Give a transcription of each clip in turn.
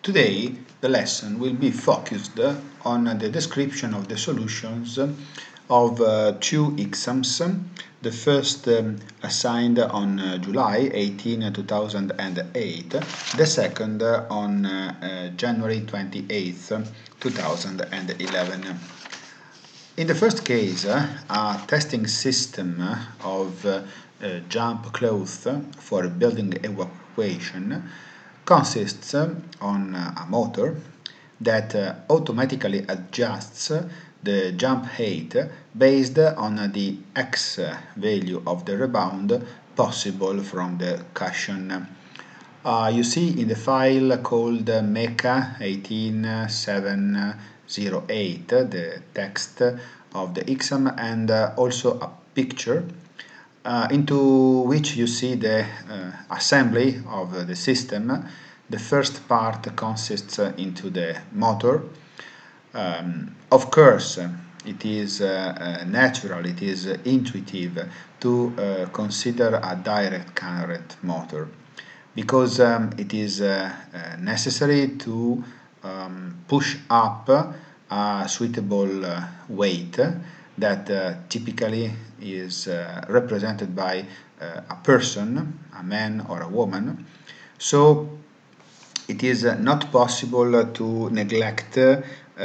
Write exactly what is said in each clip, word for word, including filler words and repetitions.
Today, the lesson will be focused on the description of the solutions of uh, two exams. The first um, assigned on uh, July eighteenth, two thousand eight, the second uh, on uh, uh, January twenty-eighth, two thousand eleven. In the first case, uh, a testing system of uh, uh, jump cloth for building evacuation consists on a motor that uh, automatically adjusts the jump height based on the x value of the rebound possible from the cushion. Uh, you see in the file called Mecha eighteen seven oh eight the text of the exam and uh, also a picture uh, into which you see the uh, assembly of the system. The first part consists uh, into the motor. Um, of course, it is uh, uh, natural, it is uh, intuitive to uh, consider a direct current motor, because um, it is uh, uh, necessary to um, push up a suitable uh, weight that uh, typically is uh, represented by uh, a person, a man or a woman. So it is uh, not possible to neglect uh,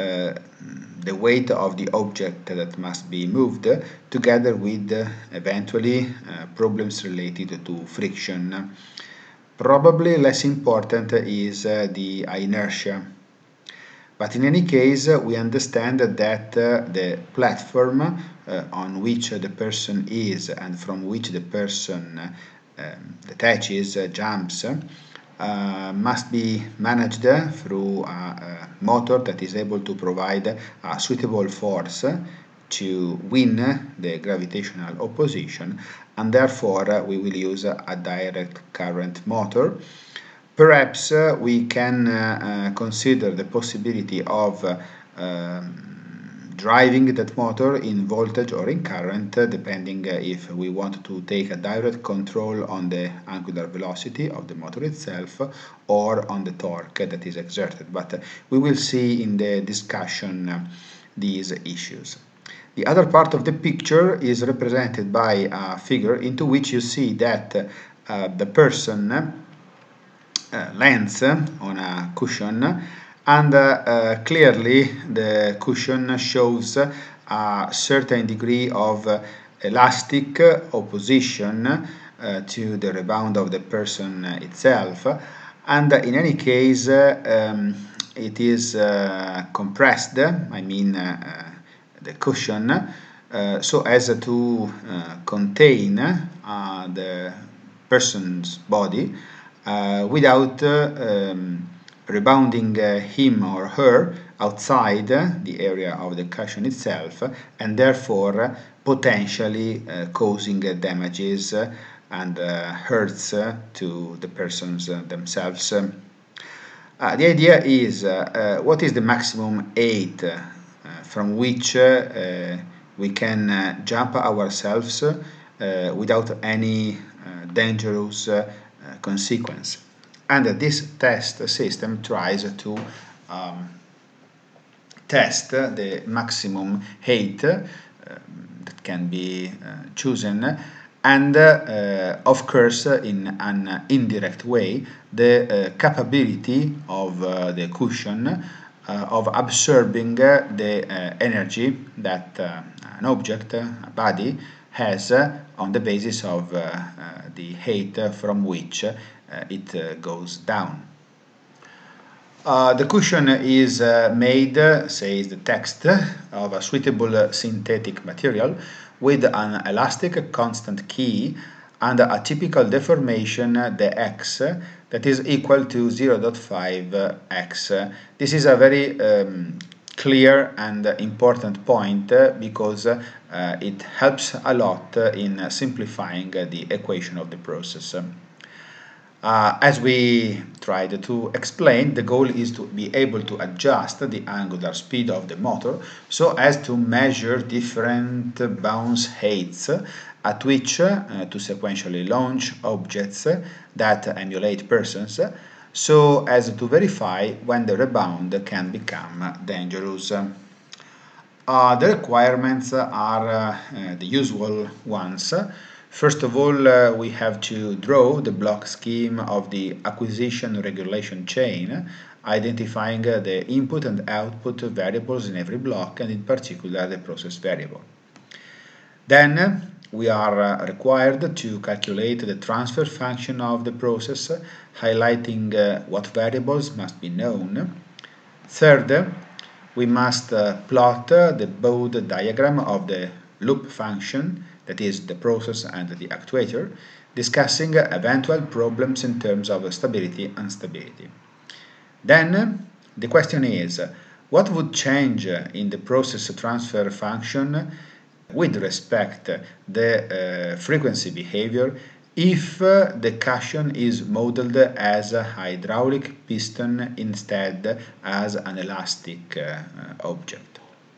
the weight of the object that must be moved, together with uh, eventually uh, problems related to friction. Probably less important is uh, the inertia. But in any case, uh, we understand that uh, the platform uh, on which the person is and from which the person um, detaches, uh, jumps, uh, must be managed through a, a motor that is able to provide a suitable force to win the gravitational opposition, and therefore uh, we will use uh, a direct current motor. Perhaps uh, we can uh, uh, consider the possibility of uh, um, driving that motor in voltage or in current, uh, depending uh, if we want to take a direct control on the angular velocity of the motor itself or on the torque that is exerted. But uh, we will see in the discussion uh, these issues. The other part of the picture is represented by a figure into which you see that uh, the person uh, lands on a cushion, and uh, uh, clearly the cushion shows a certain degree of uh, elastic opposition uh, to the rebound of the person itself, and in any case uh, um, it is uh, compressed, I mean uh, the cushion, uh, so as to uh, contain uh, the person's body uh, without uh, um, rebounding uh, him or her outside the area of the cushion itself, and therefore potentially uh, causing uh, damages uh, and uh, hurts uh, to the persons uh, themselves. Uh, the idea is uh, uh, what is the maximum height uh, from which uh, we can uh, jump ourselves uh, without any uh, dangerous uh, consequence. And uh, this test system tries to um, test the maximum height uh, that can be uh, chosen, and uh, of course in an indirect way the uh, capability of uh, the cushion Uh, of absorbing uh, the uh, energy that uh, an object, uh, a body, has uh, on the basis of uh, uh, the height from which uh, it uh, goes down. Uh, the cushion is uh, made, uh, says the text, of a suitable uh, synthetic material with an elastic constant key and a typical deformation, uh, the x, that is equal to zero point five x. This is a very um, clear and important point uh, because uh, it helps a lot uh, in simplifying uh, the equation of the process. Uh, as we tried to explain, the goal is to be able to adjust the angular speed of the motor so as to measure different bounce heights at which uh, to sequentially launch objects that emulate persons so as to verify when the rebound can become dangerous. Uh, the requirements are uh, uh, the usual ones. First of all, uh, we have to draw the block scheme of the acquisition regulation chain, identifying uh, the input and output variables in every block, and in particular the process variable. Then we are uh, required to calculate the transfer function of the process, highlighting uh, what variables must be known. Third, we must uh, plot uh, the Bode diagram of the loop function, that is the process and the actuator, discussing uh, eventual problems in terms of stability and stability. Then the question is, what would change in the process transfer function with respect the uh, frequency behavior if uh, the cushion is modeled as a hydraulic piston instead as an elastic uh, object.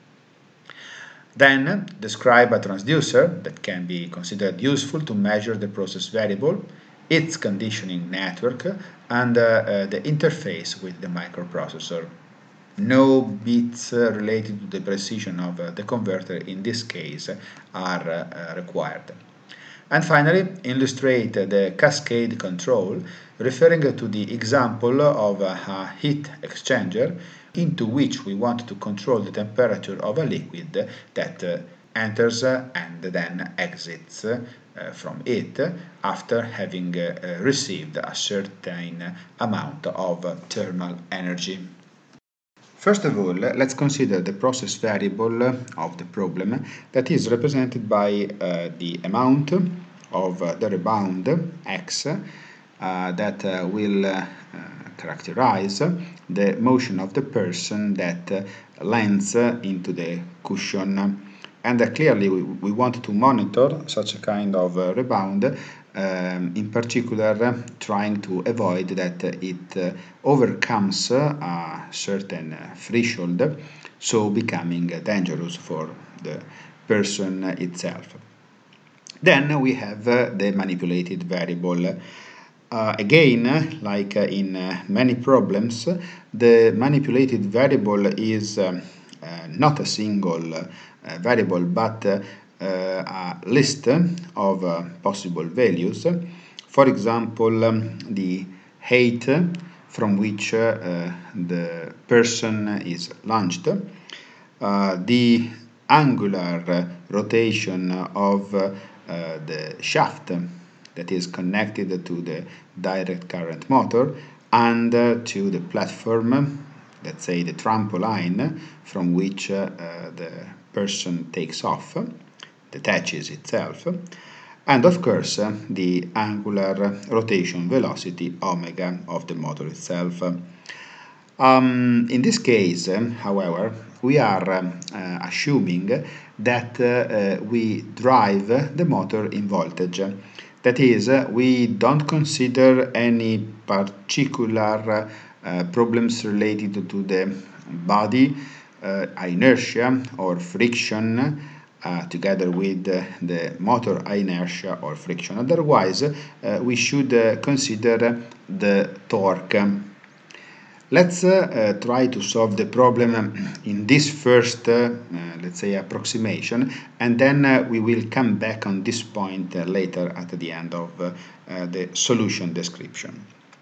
Then describe a transducer that can be considered useful to measure the process variable, its conditioning network, and uh, uh, the interface with the microprocessor. No bits uh, related to the precision of uh, the converter in this case are uh, required. And finally, illustrate the cascade control, referring to the example of a heat exchanger into which we want to control the temperature of a liquid that uh, enters uh, and then exits uh, from it after having uh, received a certain amount of thermal energy. First of all, let's consider the process variable of the problem that is represented by uh, the amount of uh, the rebound x uh, that uh, will uh, characterize the motion of the person that uh, lands uh, into the cushion. And uh, clearly we, we want to monitor such a kind of uh, rebound, um, in particular uh, trying to avoid that uh, it uh, overcomes uh, a certain uh, threshold, so becoming uh, dangerous for the person itself. Then we have uh, the manipulated variable. Uh, again, like uh, in uh, many problems, the manipulated variable is um, uh, not a single uh, variable, but uh, a list of uh, possible values. For example, um, the height from which uh, the person is launched, uh, the angular rotation of uh, the shaft that is connected to the direct current motor and uh, to the platform, let's say the trampoline, from which uh, uh, the person takes off, detaches itself, and of course uh, the angular rotation velocity omega of the motor itself. Um, in this case, um, however, we are um, uh, assuming that uh, uh, we drive the motor in voltage. That is, uh, we don't consider any particular uh, problems related to the body, uh, inertia or friction, uh, together with uh, the motor inertia or friction. Otherwise, uh, we should uh, consider the torque. Let's uh, uh, try to solve the problem in this first, uh, uh, let's say, approximation, and then uh, we will come back on this point uh, later at the end of uh, uh, the solution description.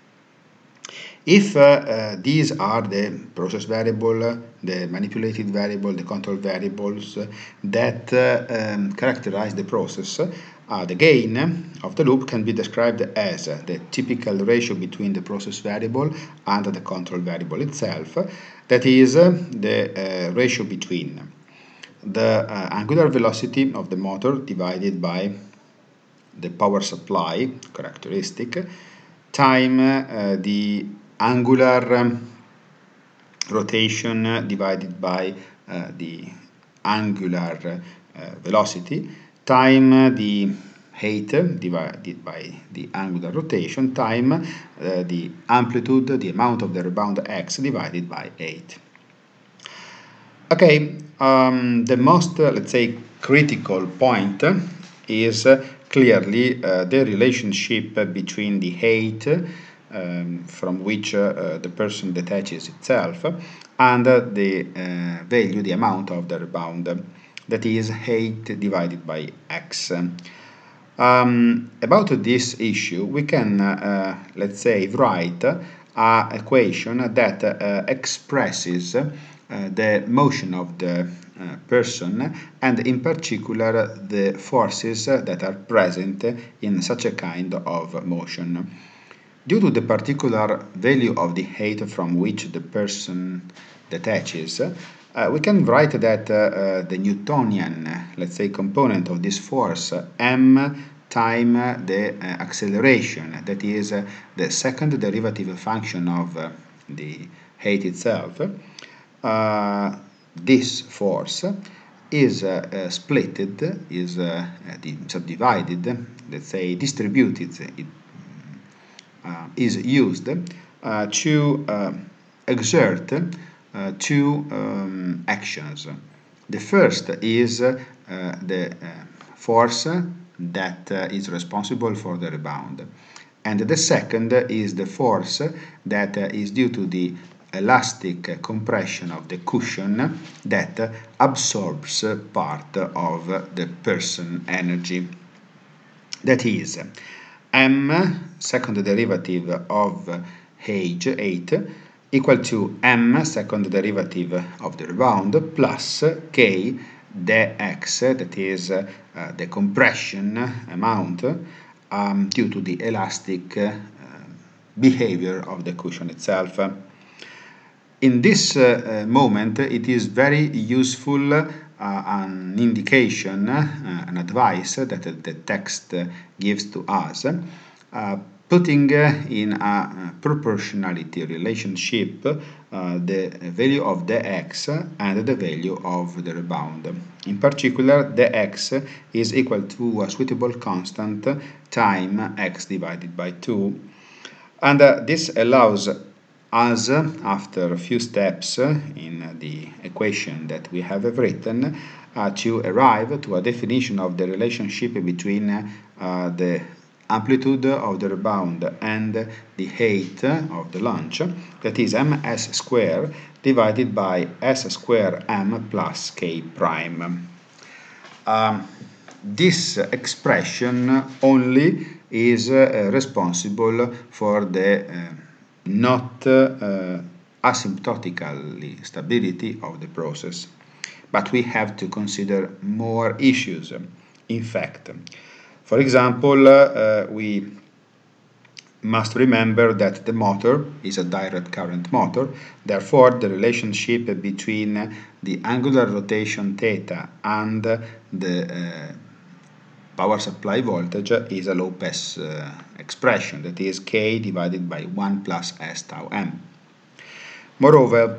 If uh, uh, these are the process variable, the manipulated variable, the control variables uh, that uh, um, characterize the process, Uh, the gain of the loop can be described as uh, the typical ratio between the process variable and the control variable itself. That is uh, the uh, ratio between the uh, angular velocity of the motor divided by the power supply characteristic time uh, the angular um, rotation divided by uh, the angular uh, velocity time the height divided by the angular rotation time uh, the amplitude, the amount of the rebound x divided by eight. Okay, um, the most, uh, let's say, critical point is uh, clearly uh, the relationship between the height, uh, um, from which uh, the person detaches itself, and uh, the uh, value, the amount of the rebound, that is height divided by x. Um, about this issue, we can, uh, let's say, write an equation that uh, expresses uh, the motion of the uh, person, and in particular the forces that are present in such a kind of motion. Due to the particular value of the height from which the person detaches, uh, we can write that uh, uh, the Newtonian, let's say, component of this force, m time the uh, acceleration, that is uh, the second derivative function of uh, the height itself, uh, this force is uh, uh, splitted, is uh, subdivided, let's say distributed, it, uh, is used uh, to uh, exert uh, two um, actions. The first is uh, the uh, force that uh, is responsible for the rebound, and the second is the force that uh, is due to the elastic compression of the cushion that absorbs part of the person energy. That is, m, second derivative of height, eight, equal to m, second derivative of the rebound, plus k dx, that is uh, the compression amount um, due to the elastic uh, behavior of the cushion itself. In this uh, moment, it is very useful uh, an indication, uh, an advice that the text gives to us, uh, putting in a proportionality relationship uh, the value of the x and the value of the rebound. In particular, the x is equal to a suitable constant time x divided by two, and uh, this allows us, after a few steps in the equation that we have written, uh, to arrive to a definition of the relationship between uh, the amplitude of the rebound and the height of the launch, that is ms square divided by s square m plus k prime. Um, this expression only is uh, responsible for the uh, not uh, asymptotically stability of the process, but we have to consider more issues. In fact, for example, uh, we must remember that the motor is a direct current motor, therefore the relationship between the angular rotation theta and the uh, power supply voltage is a low-pass uh, expression, that is k divided by one plus s tau m. Moreover,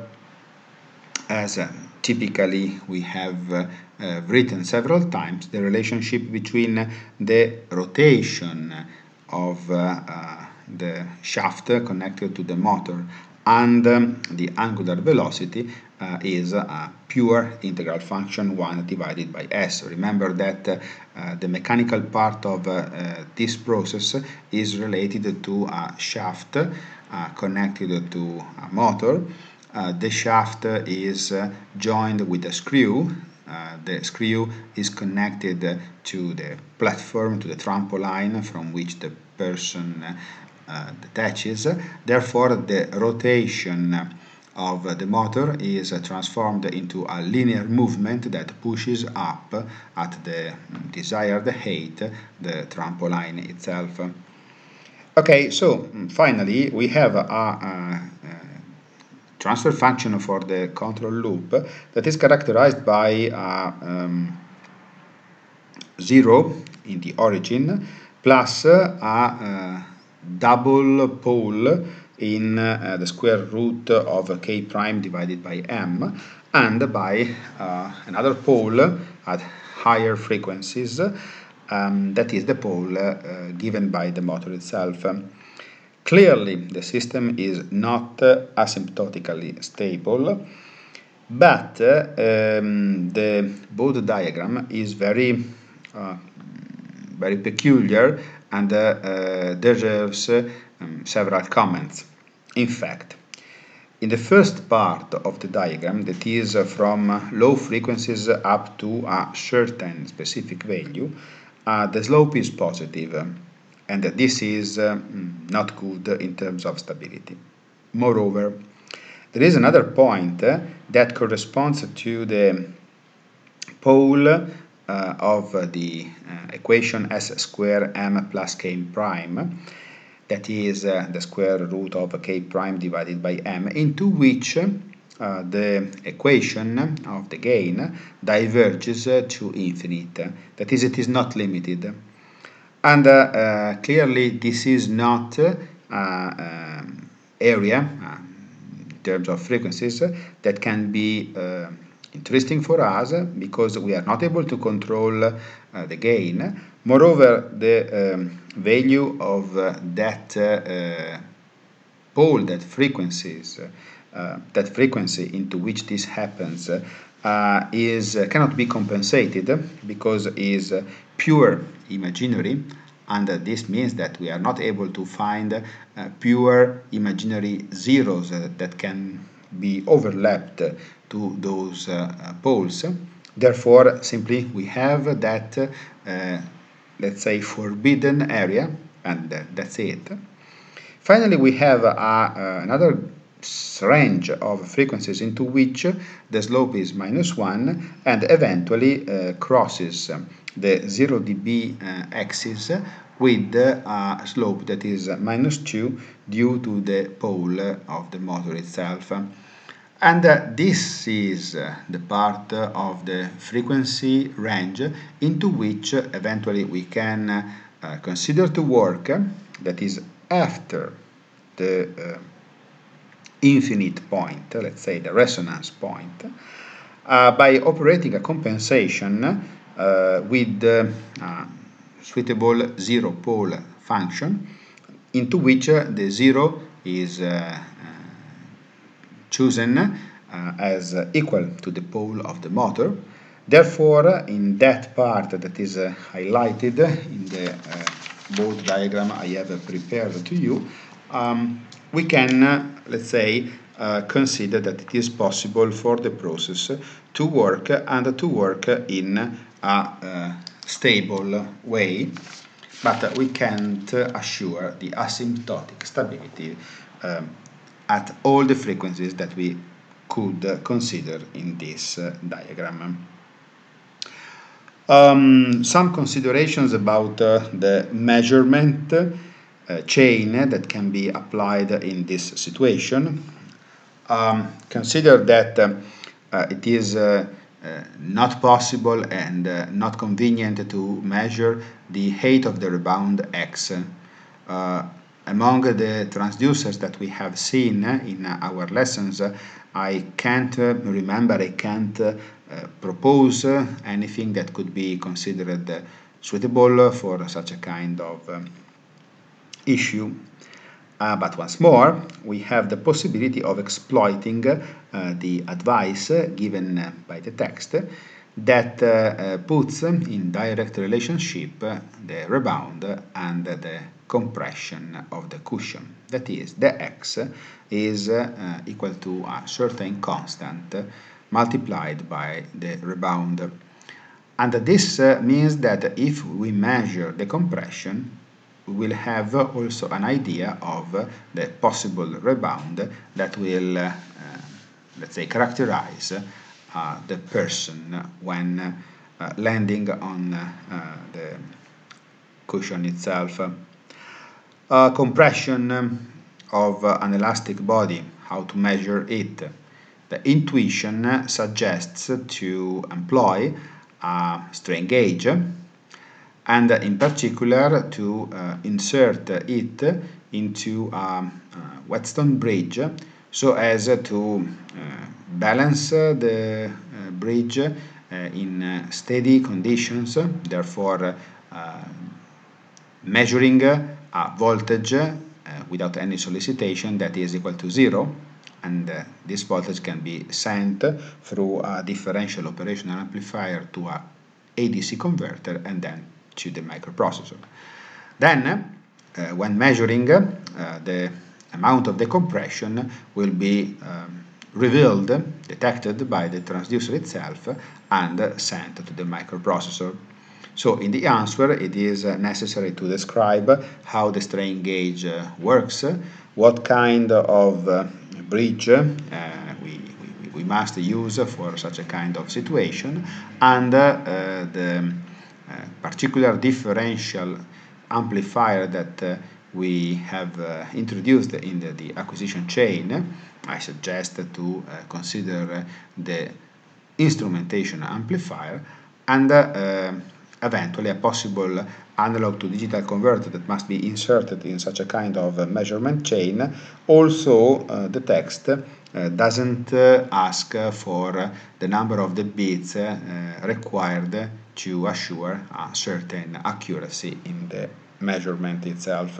as uh, typically we have uh, uh, written several times, the relationship between the rotation of uh, uh, the shaft connected to the motor and um, the angular velocity uh, is a pure integral function one divided by s. Remember that uh, the mechanical part of uh, uh, this process is related to a shaft uh, connected to a motor. Uh, the shaft is uh, joined with a screw. Uh, the screw is connected to the platform, to the trampoline from which the person uh, detaches. Therefore, the rotation of the motor is uh, transformed into a linear movement that pushes up at the desired height the trampoline itself. Okay, so finally we have a, a, a transfer function for the control loop that is characterized by a um, zero in the origin plus a, a double pole in uh, the square root of k prime divided by m, and by uh, another pole at higher frequencies, um, that is the pole uh, given by the motor itself. Clearly, the system is not uh, asymptotically stable, but uh, um, the Bode diagram is very, uh, very peculiar and uh, uh, deserves uh, um, several comments. In fact, in the first part of the diagram, that is uh, from uh, low frequencies up to a certain specific value, uh, the slope is positive, uh, and this is uh, not good in terms of stability. Moreover, there is another point uh, that corresponds to the pole uh, of the uh, equation s square m plus k prime, that is uh, the square root of k prime divided by m, into which uh, the equation of the gain diverges uh, to infinite. That is, it is not limited. And uh, uh, clearly this is not uh, um, area uh, in terms of frequencies that can be uh, interesting for us because we are not able to control uh, the gain. Moreover, the um, value of uh, that uh, pole, that frequencies, uh, that frequency into which this happens uh, is uh, cannot be compensated because is uh, pure imaginary, and uh, this means that we are not able to find uh, pure imaginary zeros uh, that can be overlapped to those uh, poles. Therefore, simply we have that uh, let's say forbidden area, and uh, that's it. Finally, we have uh, uh, another range of frequencies into which the slope is minus one and eventually uh, crosses the zero d B uh, axis with a slope that is minus two due to the pole of the motor itself. And uh, this is uh, the part uh, of the frequency range into which uh, eventually we can uh, consider to work, uh, that is after the uh, infinite point, uh, let's say the resonance point, uh, by operating a compensation uh, with uh, uh, suitable zero pole function into which uh, the zero is uh, chosen uh, as uh, equal to the pole of the motor. Therefore, uh, in that part that is uh, highlighted in the uh, board diagram I have uh, prepared to you, um, we can, uh, let's say, uh, consider that it is possible for the process to work and to work in a uh, stable way, but we can't assure the asymptotic stability um, at all the frequencies that we could uh, consider in this uh, diagram. Um, some considerations about uh, the measurement uh, chain that can be applied in this situation. Um, consider that uh, uh, it is uh, uh, not possible and uh, not convenient to measure the height of the rebound x. Uh, among the transducers that we have seen in our lessons, I can't remember, I can't uh, propose anything that could be considered suitable for such a kind of um, issue. Uh, but once more, we have the possibility of exploiting uh, the advice given uh, by the text that uh, uh, puts in direct relationship the rebound and the compression of the cushion. That is, the x is uh, equal to a certain constant multiplied by the rebound. And this uh, means that if we measure the compression, we will have also an idea of the possible rebound that will, uh, let's say, characterize uh, the person when uh, landing on uh, the cushion itself. Uh, compression of an elastic body, how to measure it. The intuition suggests to employ a strain gauge, and in particular to uh, insert it into a, a whetstone bridge so as to uh, balance the uh, bridge uh, in uh, steady conditions, therefore uh, measuring a voltage uh, without any solicitation that is equal to zero, and uh, this voltage can be sent through a differential operational amplifier to a A D C converter and then to the microprocessor. Then, uh, when measuring, uh, the amount of decompression will be um, revealed, detected by the transducer itself, and sent to the microprocessor. So in the answer, it is necessary to describe how the strain gauge uh, works, what kind of uh, bridge uh, we, we, we must use for such a kind of situation, and uh, the uh, particular differential amplifier that uh, we have uh, introduced in the, the acquisition chain. I suggest to uh, consider the instrumentation amplifier, and uh, eventually a possible analog to digital converter that must be inserted in such a kind of uh, measurement chain. Also, uh, the text uh, doesn't uh, ask for uh, the number of the bits uh, required to assure a certain accuracy in the measurement itself.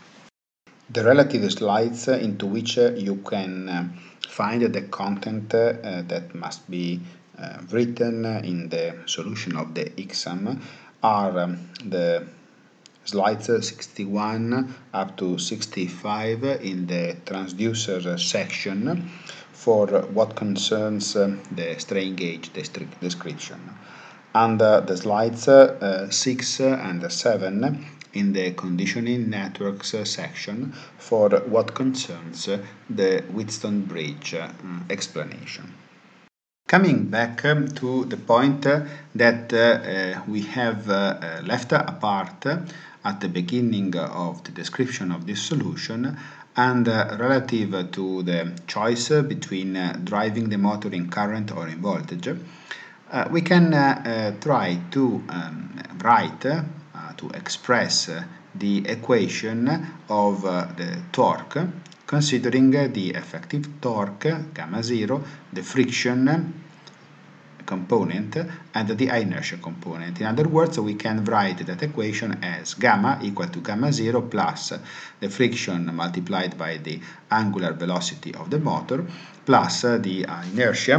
The relative slides into which you can find the content that must be written in the solution of the exam are the slides sixty-one up to sixty-five in the transducer section for what concerns the strain gauge description, and the slides six and seven in the conditioning networks section for what concerns the Wheatstone bridge explanation. Coming back to the point that uh, we have uh, left apart at the beginning of the description of this solution, and uh, relative to the choice between uh, driving the motor in current or in voltage, uh, we can uh, uh, try to um, write uh, to express uh, the equation of uh, the torque, considering uh, the effective torque, gamma zero, the friction component, and the inertia component. In other words, we can write that equation as gamma equal to gamma zero plus the friction multiplied by the angular velocity of the motor plus the inertia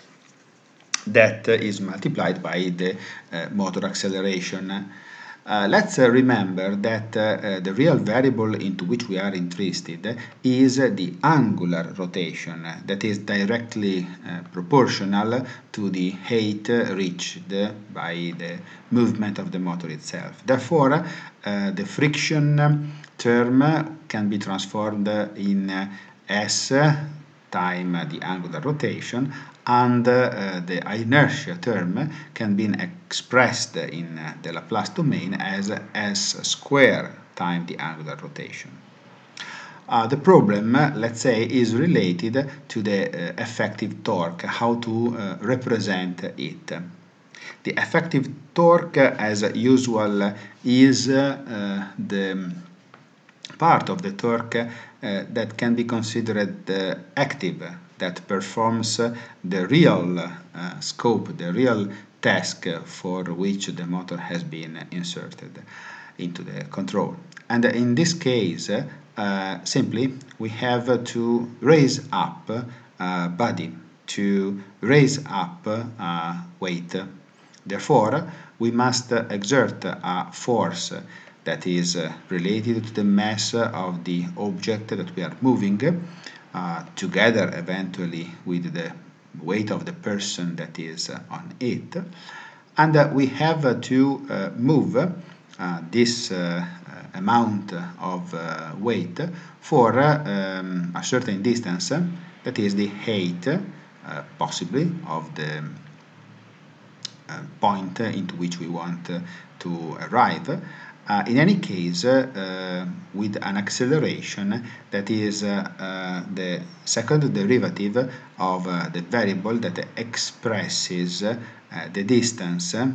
that is multiplied by the uh, motor acceleration. Uh, let's uh, remember that uh, the real variable into which we are interested is the angular rotation that is directly uh, proportional to the height reached by the movement of the motor itself. Therefore, uh, the friction term can be transformed in uh, S time the angular rotation, and uh, the inertia term can be expressed in uh, the Laplace domain as s square time the angular rotation. Uh, the problem, uh, let's say, is related to the uh, effective torque, how to uh, represent it. The effective torque, as usual, is uh, the part of the torque uh, that can be considered uh, active, that performs uh, the real uh, scope, the real task for which the motor has been inserted into the control. And in this case, uh, simply we have to raise up uh, body, to raise up uh, weight. Therefore, we must exert a force that is uh, related to the mass of the object that we are moving, uh, together eventually with the weight of the person that is uh, on it. And uh, we have uh, to uh, move uh, this uh, amount of uh, weight for uh, um, a certain distance, that is the height, uh, possibly, of the uh, point into which we want uh, to arrive. Uh, in any case, uh, with an acceleration that is uh, uh, the second derivative of uh, the variable that expresses uh, the distance, uh,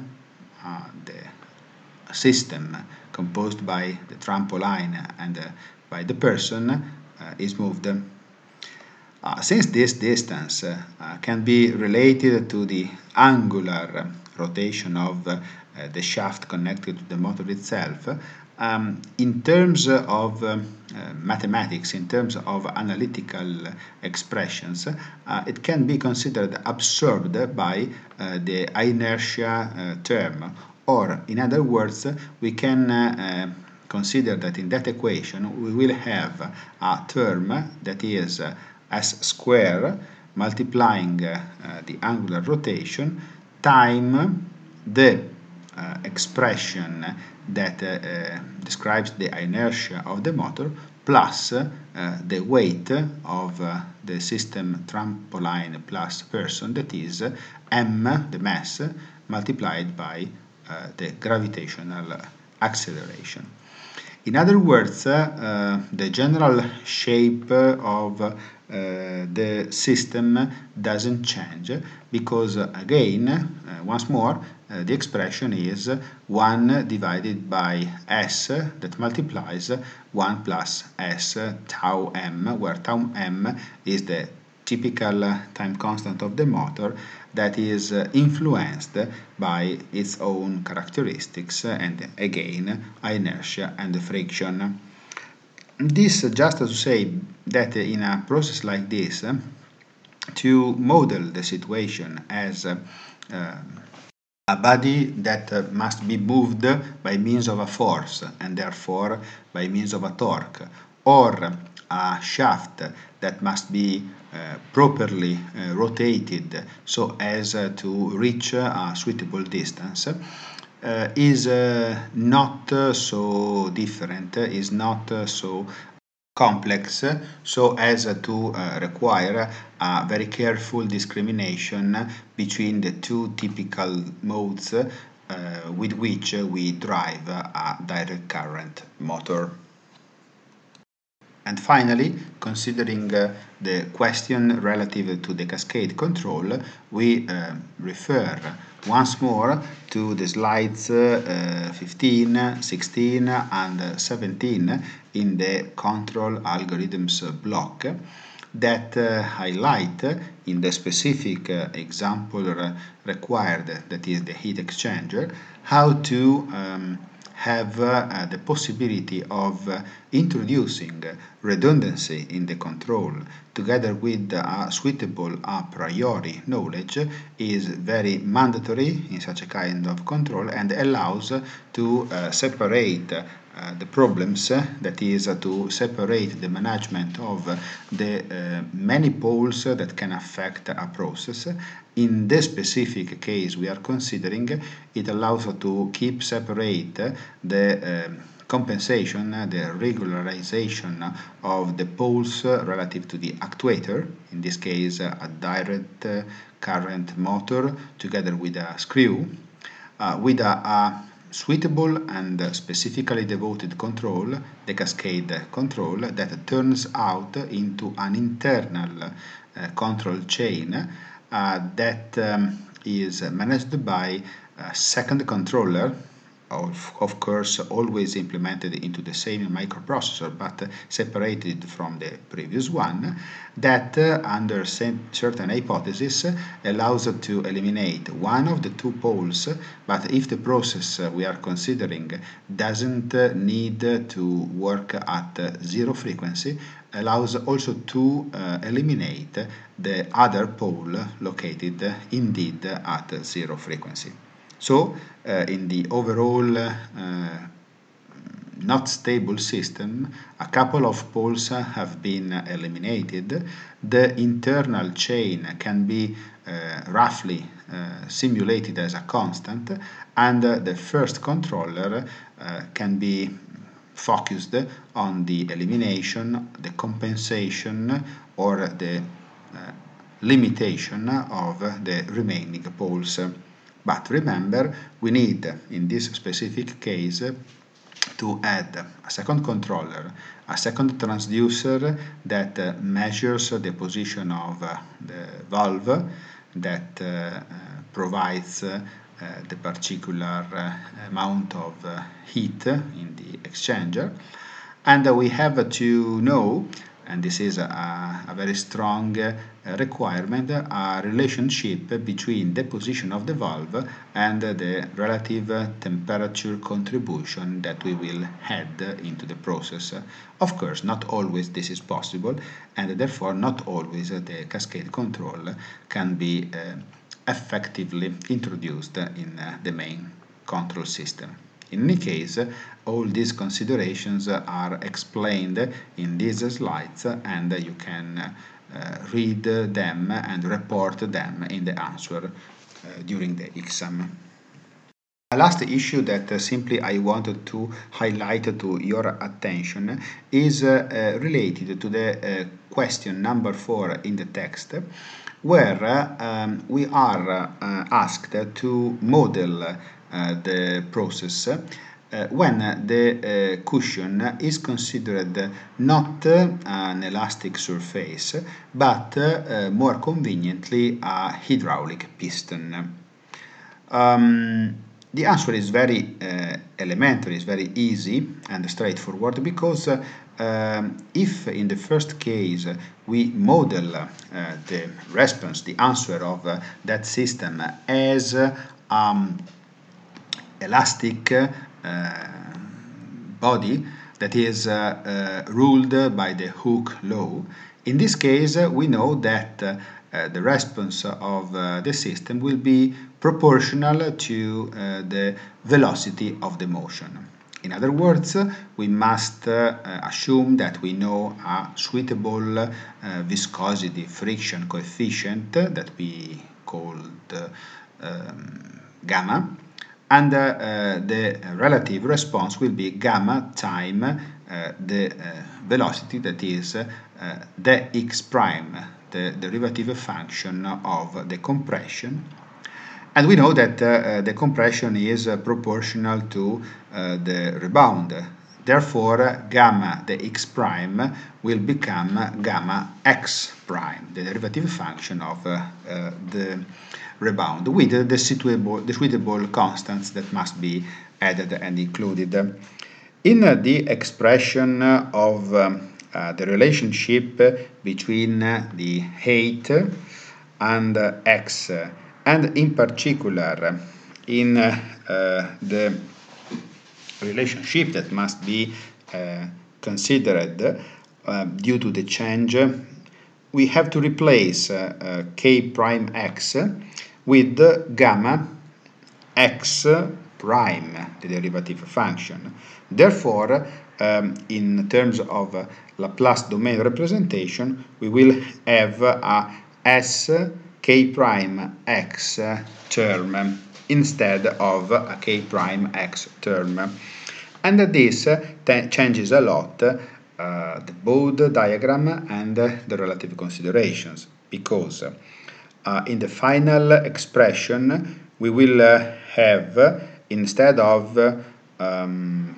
the system composed by the trampoline and uh, by the person uh, is moved. Uh, since this distance uh, can be related to the angular rotation of uh, the shaft connected to the motor itself, um, in terms of uh, uh, mathematics, in terms of analytical expressions, uh, it can be considered absorbed by uh, the inertia uh, term, or in other words, we can uh, consider that in that equation we will have a term that is uh, s square multiplying uh, uh, the angular rotation time the uh, expression that uh, uh, describes the inertia of the motor plus uh, the weight of uh, the system trampoline plus person, that is uh, m, the mass, multiplied by uh, the gravitational acceleration. In other words, uh, uh, the general shape of uh, the system doesn't change because, uh, again, uh, once more, uh, the expression is one divided by s that multiplies one plus s tau m, where tau m is the typical time constant of the motor that is uh, influenced by its own characteristics and again inertia and friction. This just to say that in a process like this, to model the situation as uh, uh, a body that uh, must be moved by means of a force and therefore by means of a torque, or a shaft that must be uh, properly uh, rotated so as uh, to reach a suitable distance, uh, is uh, not uh, so different, is not uh, so complex, so as to uh, require a very careful discrimination between the two typical modes uh, with which we drive a direct current motor. And finally, considering uh, the question relative to the cascade control, we uh, refer once more to the slides uh, fifteen, sixteen and seventeen in the control algorithms block that uh, highlight in the specific uh, example required, that is the heat exchanger, how to um, have uh, the possibility of uh, introducing redundancy in the control together with a suitable a priori knowledge is very mandatory in such a kind of control and allows to uh, separate uh, the problems, uh, that is uh, to separate the management of uh, the uh, many poles that can affect a process. In this specific case we are considering, it allows to keep separate the uh, compensation, the regularization of the poles relative to the actuator, in this case a direct current motor together with a screw, uh, with a, a suitable and specifically devoted control, the cascade control, that turns out into an internal uh, control chain uh, that um, is managed by a second controller, of, of course always implemented into the same microprocessor but separated from the previous one, that uh, under certain hypotheses allows to eliminate one of the two poles, but if the process we are considering doesn't need to work at zero frequency, allows also to uh, eliminate the other pole located indeed at zero frequency. So, uh, in the overall uh, not stable system, a couple of poles have been eliminated. The internal chain can be uh, roughly uh, simulated as a constant, and uh, the first controller uh, can be focused on the elimination, the compensation, or the uh, limitation of the remaining poles. But remember, we need, in this specific case, to add a second controller, a second transducer that uh, measures the position of uh, the valve, that uh, uh, provides uh, the particular uh, amount of uh, heat in the exchanger. And uh, we have to know, and this is a, a very strong uh, requirement, a relationship between the position of the valve and uh, the relative uh, temperature contribution that we will add into the process. Of course, not always this is possible, and therefore not always uh, the cascade control can be uh, effectively introduced in uh, the main control system. In any case, all these considerations are explained in these slides, and you can uh, read them and report them in the answer uh, during the exam. A last issue that uh, simply I wanted to highlight to your attention is uh, uh, related to the uh, question number four in the text, where uh, um, we are uh, asked to model uh, the process uh, when the uh, cushion is considered not uh, an elastic surface, but uh, more conveniently a hydraulic piston. Um, the answer is very uh, elementary, it's very easy and straightforward, because uh, um, if in the first case we model uh, the response, the answer of uh, that system as um, elastic uh, body that is uh, uh, ruled by the Hooke law, in this case uh, we know that uh, uh, the response of uh, the system will be proportional to uh, the velocity of the motion. In other words, we must uh, assume that we know a suitable uh, viscosity friction coefficient that we called uh, um, gamma, and uh, uh, the relative response will be gamma time uh, the uh, velocity, that is uh, the x prime, the derivative function of the compression. And we know that uh, the compression is uh, proportional to uh, the rebound. Therefore, gamma, the x prime, will become gamma x prime, the derivative function of uh, uh, the rebound, with uh, the, suitable, the suitable constants that must be added and included. In uh, the expression of um, uh, the relationship between uh, the height and uh, x, and in particular in uh, uh, the relationship that must be uh, considered uh, due to the change, we have to replace uh, uh, k prime x with gamma x prime, the derivative function. Therefore, um, in terms of uh, Laplace domain representation, we will have a s k prime x term instead of a k prime x term. And this changes a lot uh, the Bode diagram and the relative considerations, because uh, in the final expression we will uh, have, instead of um,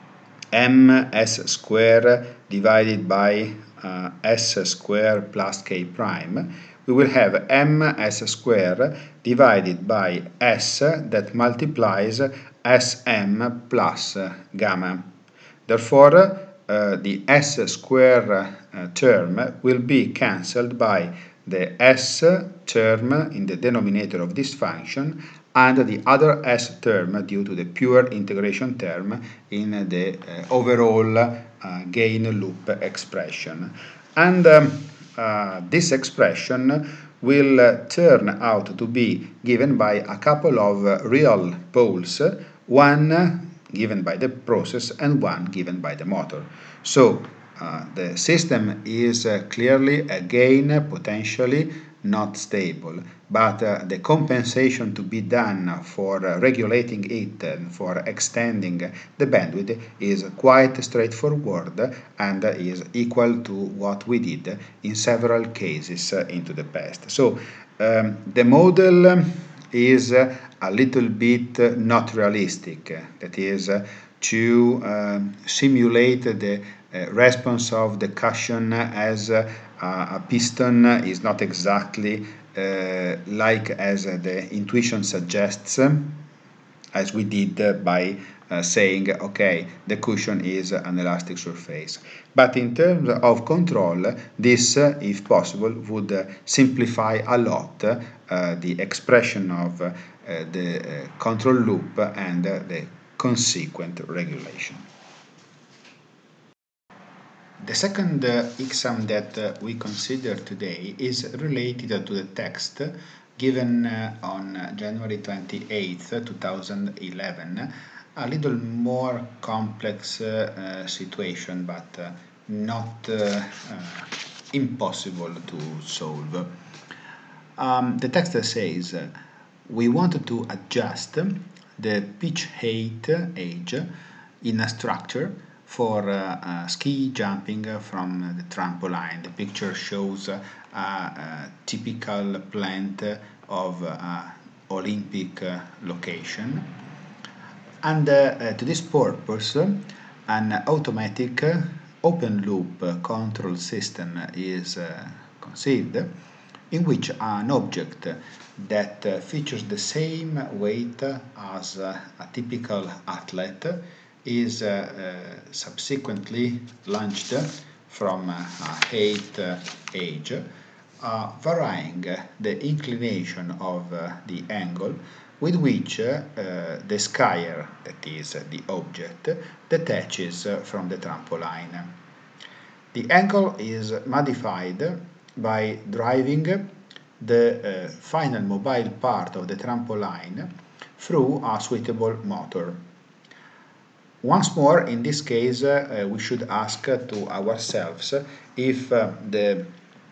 ms square divided by uh, s square plus k prime, we will have ms square divided by s that multiplies sm plus gamma. Therefore, uh, the s square uh, term will be cancelled by the s term in the denominator of this function and the other s term due to the pure integration term in the uh, overall uh, gain loop expression. And um, uh, this expression will uh, turn out to be given by a couple of uh, real poles, one given by the process and one given by the motor. So uh, the system is uh, clearly again potentially not stable, but uh, the compensation to be done for uh, regulating it and for extending the bandwidth is quite straightforward and uh, is equal to what we did in several cases uh, into the past. So um, the model is uh, a little bit uh, not realistic, that is uh, to uh, simulate the uh, response of the cushion as uh, a piston is not exactly uh, like as uh, the intuition suggests, as we did uh, by uh, saying, okay, the cushion is an elastic surface. But in terms of control, this, uh, if possible, would uh, simplify a lot uh, the expression of uh, the uh, control loop and uh, the consequent regulation. The second uh, exam that uh, we consider today is related to the text given uh, on January twenty-eighth, two thousand eleven, a little more complex uh, uh, situation, but uh, not uh, uh, impossible to solve. Um, the text says, uh, we wanted to adjust the pitch height age in a structure for uh, uh, ski jumping from the trampoline. The picture shows uh, a, a typical plant of uh, Olympic uh, location. And uh, uh, to this purpose, an automatic uh, open loop uh, control system is uh, conceived in which an object that uh, features the same weight as uh, a typical athlete is uh, uh, subsequently launched from uh, a height uh, age, uh, varying the inclination of uh, the angle with which uh, the skier, that is uh, the object, detaches uh, from the trampoline. The angle is modified by driving the uh, final mobile part of the trampoline through a suitable motor. Once more, in this case, uh, we should ask uh, to ourselves if uh, the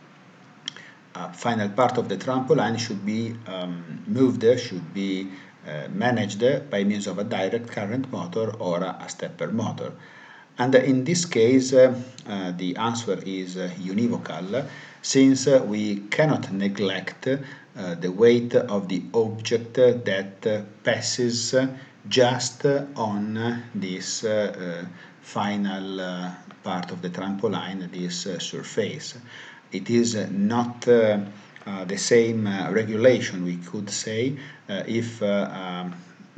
uh, final part of the trampoline should be um, moved, should be uh, managed by means of a direct current motor or a stepper motor. And in this case, uh, uh, the answer is uh, univocal, since uh, we cannot neglect uh, the weight of the object that uh, passes just on this uh, uh, final uh, part of the trampoline, this uh, surface. It is uh, not uh, uh, the same uh, regulation, we could say, uh, if uh, um,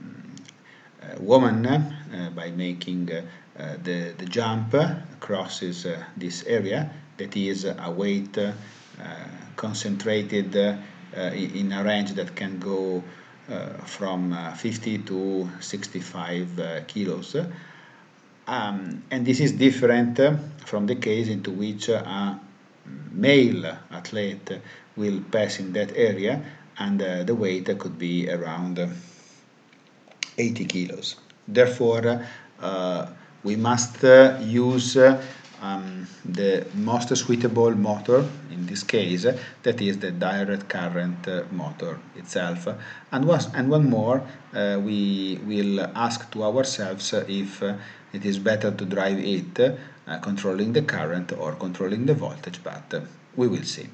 a woman, uh, by making uh, uh, the, the jump, crosses uh, this area, that is a weight uh, concentrated uh, in a range that can go uh, from uh, fifty to sixty-five uh, kilos. Um, and this is different uh, from the case into which uh, a male athlete will pass in that area, and uh, the weight could be around eighty kilos. Therefore, uh, we must uh, use uh, um, the most suitable motor in this case, uh, that is the direct current uh, motor itself. And, was, and one more, uh, we will ask to ourselves if uh, it is better to drive it uh, controlling the current or controlling the voltage, but uh, we will see.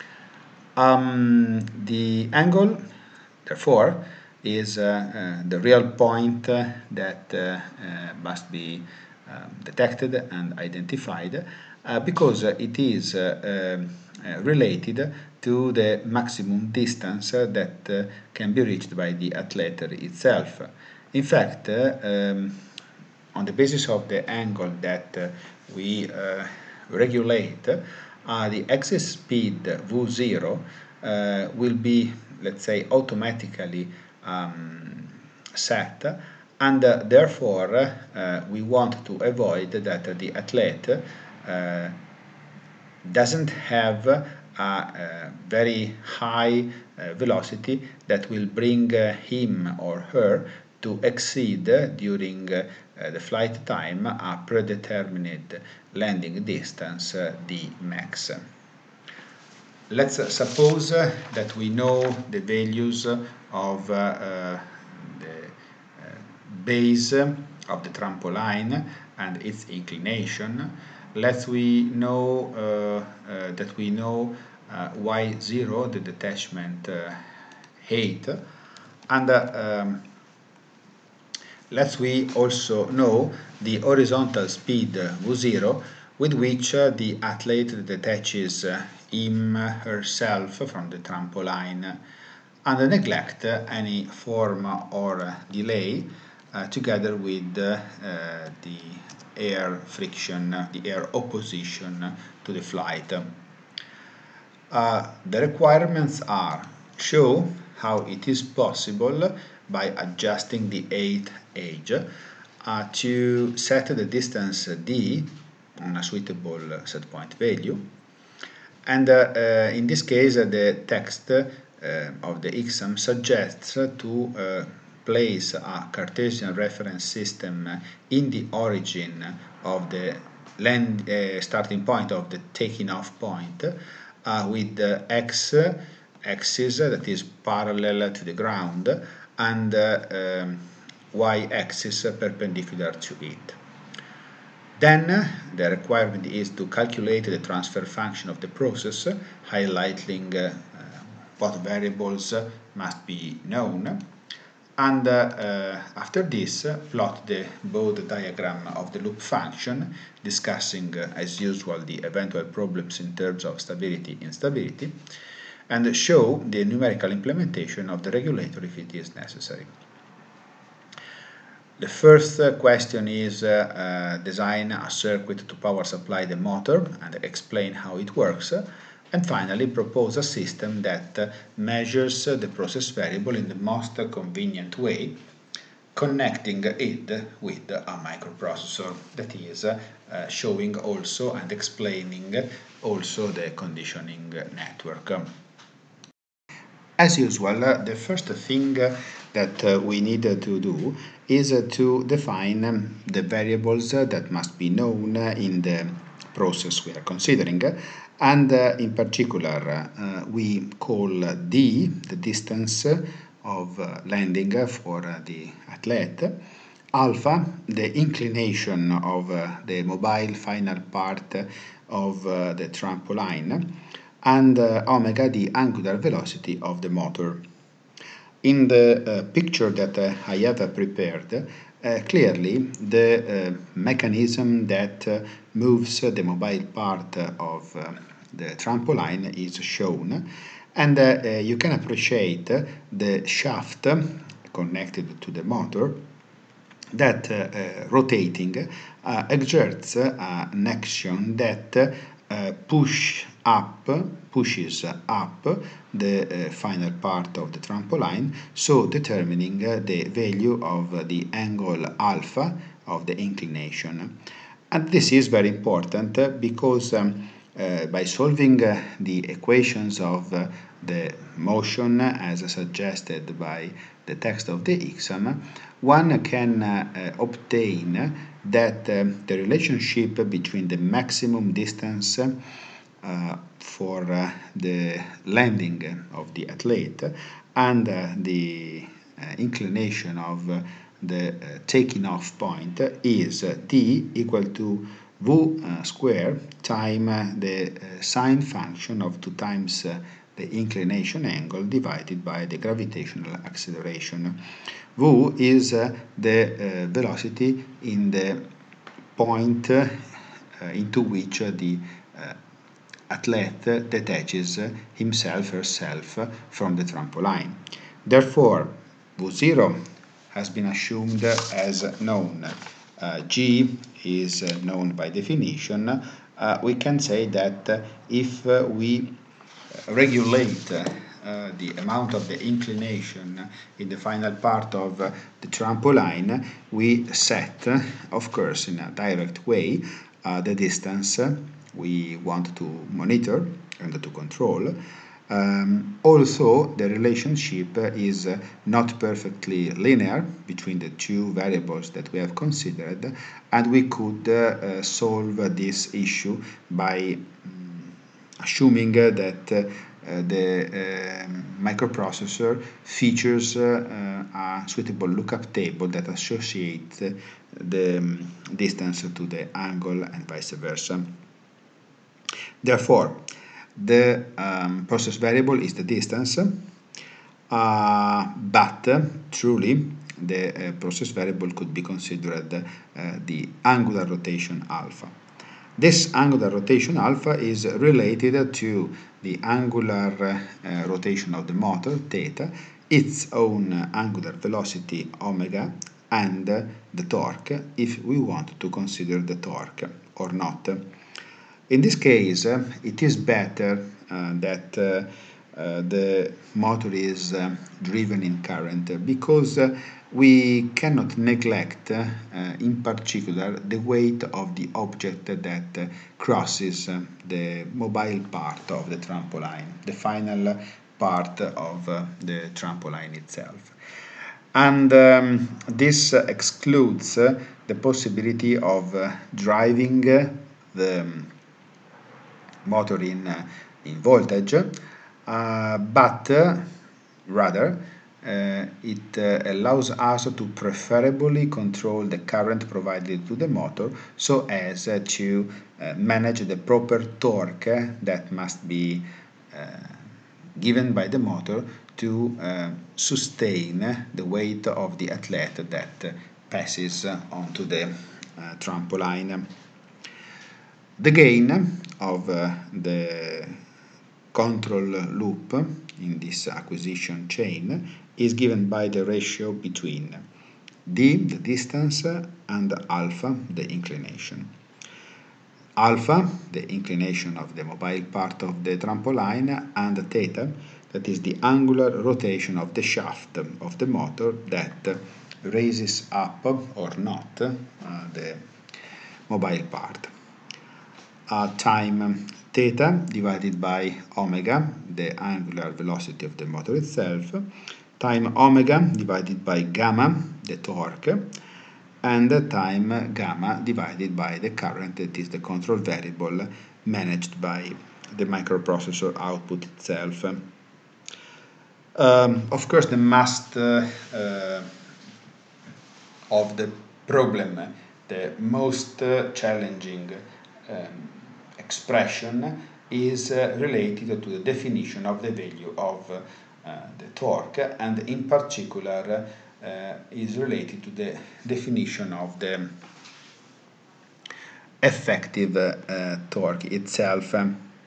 Um, the angle, therefore, is uh, uh, the real point uh, that uh, uh, must be um, detected and identified uh, because it is uh, uh, related to the maximum distance uh, that uh, can be reached by the athlete itself. In fact, uh, um, on the basis of the angle that uh, we uh, regulate, uh, the axis speed v zero uh, will be, let's say, automatically um, set, and uh, therefore uh, we want to avoid that the athlete uh, doesn't have a, a very high uh, velocity that will bring uh, him or her to exceed uh, during uh, the flight time a predetermined landing distance, uh, d max. Let's uh, suppose uh, that we know the values of uh, uh, the uh, base of the trampoline and its inclination. Let's we know uh, uh, that we know uh, y zero, the detachment uh, height, and uh, um, let's we also know the horizontal speed v zero with which uh, the athlete detaches uh, him herself from the trampoline, and neglect uh, any form or uh, delay uh, together with uh, uh, the air friction, the air opposition to the flight. Uh, the requirements are: show how it is possible by adjusting the height age uh, to set the distance d on a suitable set point value, and uh, uh, in this case uh, the text uh, of the exam suggests to uh, place a Cartesian reference system in the origin of the land, uh, starting point of the taking off point uh, with the x axis that is parallel to the ground and uh, um, y-axis perpendicular to it. Then uh, the requirement is to calculate the transfer function of the process, highlighting uh, what variables uh, must be known. And uh, uh, after this, uh, plot the Bode diagram of the loop function, discussing, uh, as usual, the eventual problems in terms of stability and instability, and show the numerical implementation of the regulator if it is necessary. The first uh, question is uh, uh, design a circuit to power supply the motor and explain how it works. And finally, propose a system that uh, measures uh, the process variable in the most uh, convenient way, connecting it with a microprocessor, that is uh, uh, showing also and explaining also the conditioning network. As usual, uh, the first thing uh, that uh, we need uh, to do is uh, to define um, the variables uh, that must be known uh, in the process we are considering, and uh, in particular uh, we call d the distance of uh, landing for uh, the athlete, alpha the inclination of uh, the mobile final part of uh, the trampoline, and uh, omega the angular velocity of the motor. In the uh, picture that uh, I have uh, prepared, uh, clearly the uh, mechanism that uh, moves uh, the mobile part uh, of uh, the trampoline is shown, and uh, uh, you can appreciate uh, the shaft connected to the motor that uh, uh, rotating uh, exerts uh, an action that uh, push up, pushes up the uh, final part of the trampoline, so determining uh, the value of uh, the angle alpha of the inclination. And this is very important uh, because um, uh, by solving uh, the equations of uh, the motion as suggested by the text of the exam, one can uh, uh, obtain that uh, the relationship between the maximum distance uh, for uh, the landing of the athlete and uh, the uh, inclination of uh, the uh, taking off point is uh, d equal to v uh, square time uh, the uh, sine function of two times uh, the inclination angle divided by the gravitational acceleration. V is uh, the uh, velocity in the point uh, into which uh, the uh, athlete detaches himself or herself from the trampoline. Therefore, V zero has been assumed as known. Uh, G is uh, known by definition. Uh, we can say that uh, if uh, we regulate uh, uh, the amount of the inclination in the final part of uh, the trampoline, we set, uh, of course, in a direct way, uh, the distance uh, we want to monitor and to control. Um, also, the relationship is uh, not perfectly linear between the two variables that we have considered, and we could uh, uh, solve this issue by um, assuming uh, that uh, uh, the uh, microprocessor features uh, uh, a suitable lookup table that associates uh, the um, distance to the angle and vice versa. Therefore, the um, process variable is the distance, uh, but uh, truly the uh, process variable could be considered uh, the angular rotation alpha. This angular rotation alpha is related to the angular uh, rotation of the motor, theta, its own angular velocity, omega, and uh, the torque, if we want to consider the torque or not. In this case, uh, it is better uh, that uh, uh, the motor is uh, driven in current because uh, we cannot neglect, uh, in particular, the weight of the object that uh, crosses uh, the mobile part of the trampoline, the final part of uh, the trampoline itself. And um, this uh, excludes uh, the possibility of uh, driving uh, the um, motor in, uh, in voltage, uh, but uh, rather uh, it uh, allows us to preferably control the current provided to the motor so as uh, to uh, manage the proper torque uh, that must be uh, given by the motor to uh, sustain the weight of the athlete that uh, passes onto the uh, trampoline. The gain of uh, the control loop in this acquisition chain is given by the ratio between d, the distance, and alpha, the inclination. Alpha, the inclination of the mobile part of the trampoline, and theta, that is the angular rotation of the shaft of the motor that raises up or not uh, the mobile part. Uh, time theta divided by omega, the angular velocity of the motor itself, time omega divided by gamma, the torque, and time gamma divided by the current, that is the control variable managed by the microprocessor output itself. Um, of course, the must uh, uh, of the problem, the most uh, challenging um, expression is uh, related to the definition of the value of uh, the torque, and in particular uh, is related to the definition of the effective uh, torque itself.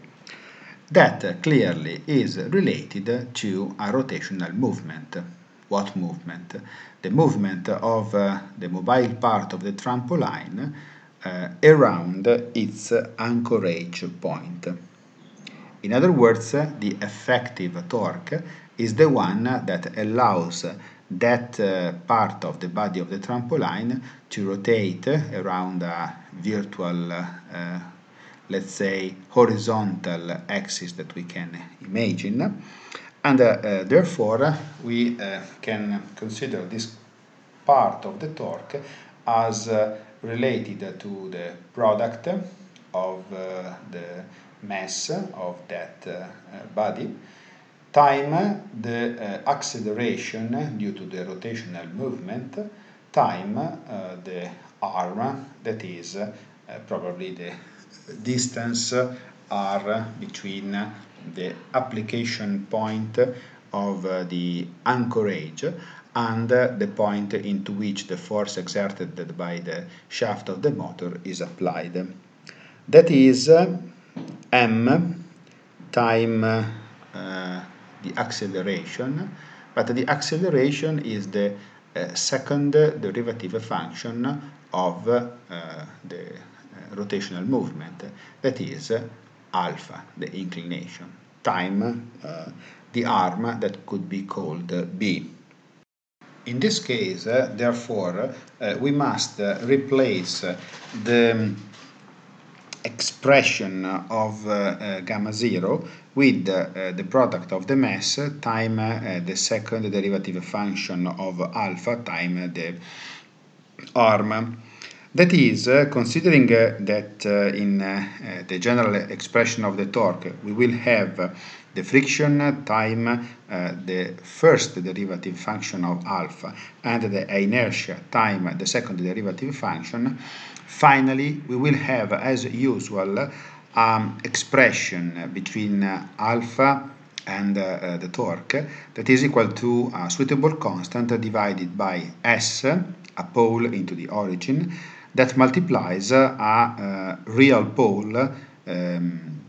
That clearly is related to a rotational movement. What movement? The movement of uh, the mobile part of the trampoline uh, around its anchorage point. In other words, the effective torque is the one that allows that uh, part of the body of the trampoline to rotate around a virtual, uh, let's say, horizontal axis that we can imagine. And uh, uh, therefore, we uh, can consider this part of the torque as uh, related to the product of uh, the mass of that uh, body, time the uh, acceleration due to the rotational movement, time uh, the arm, that is uh, probably the distance r between the application point of uh, the anchorage and uh, the point into which the force exerted by the shaft of the motor is applied. That is uh, m time uh, the acceleration, but the acceleration is the uh, second derivative function of uh, the uh, rotational movement, that is uh, alpha, the inclination, time uh, the arm that could be called uh, b. In this case, uh, therefore, uh, we must uh, replace uh, the expression of uh, uh, gamma zero with uh, the product of the mass time uh, the second derivative function of alpha time the arm. That is, uh, considering uh, that uh, in uh, uh, the general expression of the torque we will have uh, the friction time uh, the first derivative function of alpha and the inertia time the second derivative function, finally we will have, as usual, um, expression between uh, alpha and uh, uh, the torque that is equal to a suitable constant divided by s, a pole into the origin, that multiplies a uh, real pole um,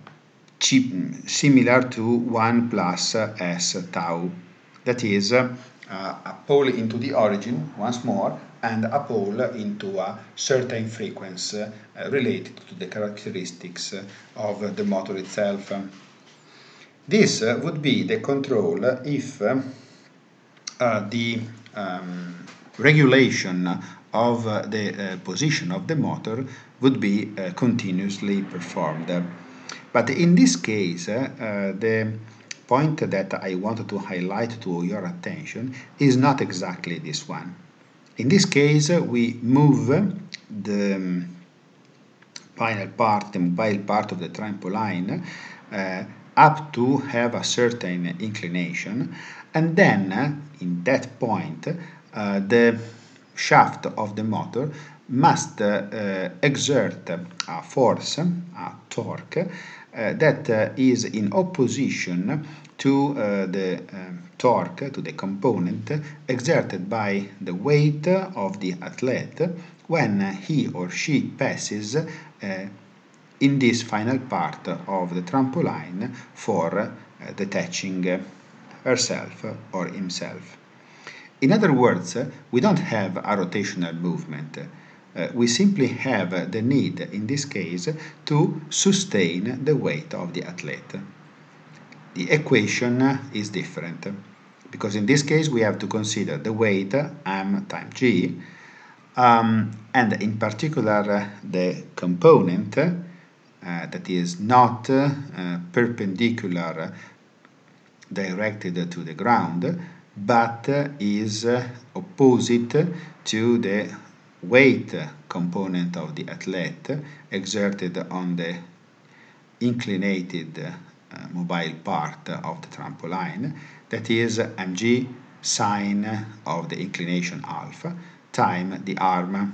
similar to one plus s tau. That is uh, a pole into the origin once more and a pole into a certain frequency uh, related to the characteristics of the motor itself. This uh, would be the control if uh, uh, the um, regulation of uh, the uh, position of the motor would be uh, continuously performed. But in this case, uh, the point that I wanted to highlight to your attention is not exactly this one. In this case, we move the final part, the mobile part of the trampoline, uh, up to have a certain inclination, and then uh, in that point uh, the shaft of the motor must uh, exert a force, a torque, uh, that uh, is in opposition to uh, the uh, torque, to the component exerted by the weight of the athlete when he or she passes uh, in this final part of the trampoline for uh, detaching herself or himself. In other words, we don't have a rotational movement. Uh, we simply have the need, in this case, to sustain the weight of the athlete. The equation is different, because in this case we have to consider the weight m times g, um, and in particular the component uh, that is not uh, perpendicular directed to the ground, but is opposite to the weight component of the athlete exerted on the inclinated uh, mobile part of the trampoline, that is mg sine of the inclination alpha time the arm.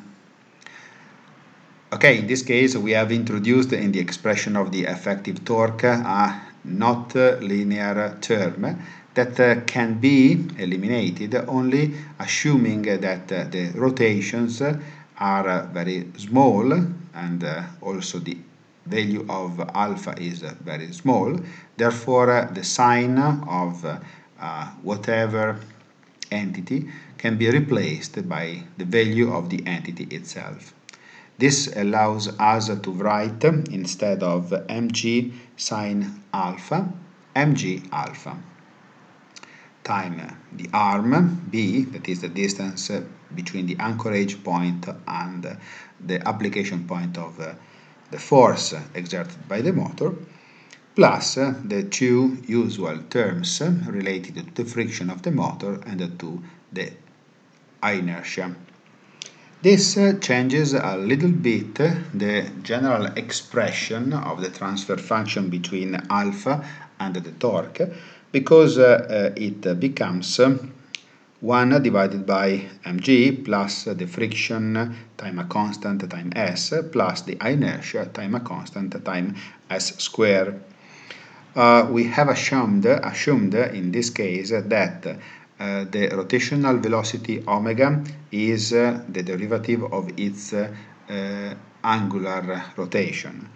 Okay, in this case we have introduced in the expression of the effective torque a not linear term that uh, can be eliminated only assuming that uh, the rotations are uh, very small, and uh, also the value of alpha is uh, very small. Therefore, uh, the sign of uh, uh, whatever entity can be replaced by the value of the entity itself. This allows us to write, instead of mg sine alpha, mg alpha time the arm b, that is the distance between the anchorage point and the application point of the force exerted by the motor, plus the two usual terms related to the friction of the motor and to the inertia. This uh, changes a little bit the general expression of the transfer function between alpha and the torque, because uh, uh, it becomes one divided by mg plus the friction time a constant time s plus the inertia time a constant time s square. Uh, we have assumed, assumed in this case that uh, the rotational velocity omega is uh, the derivative of its uh, uh, angular rotation.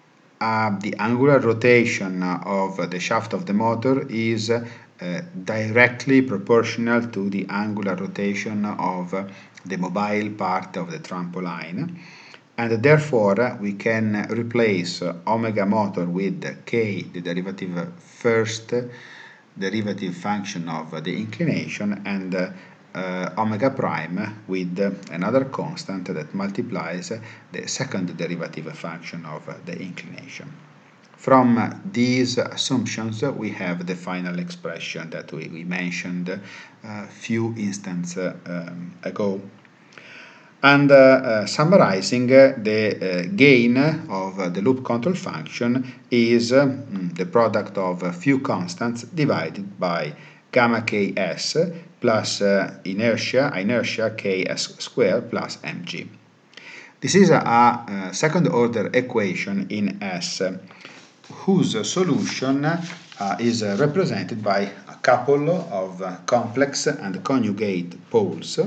Uh, the angular rotation of the shaft of the motor is uh, directly proportional to the angular rotation of the mobile part of the trampoline, and therefore we can replace omega motor with k, the derivative first derivative function of the inclination, and uh, uh, omega prime with another constant that multiplies the second derivative function of the inclination. From these assumptions we have the final expression that we, we mentioned a few instants um, ago. And uh, uh, summarizing, uh, the uh, gain of uh, the loop control function is uh, the product of a few constants divided by gamma ks plus uh, inertia, inertia ks squared plus mg. This is a, a second order equation in S, whose solution uh, is uh, represented by a couple of uh, complex and conjugate poles,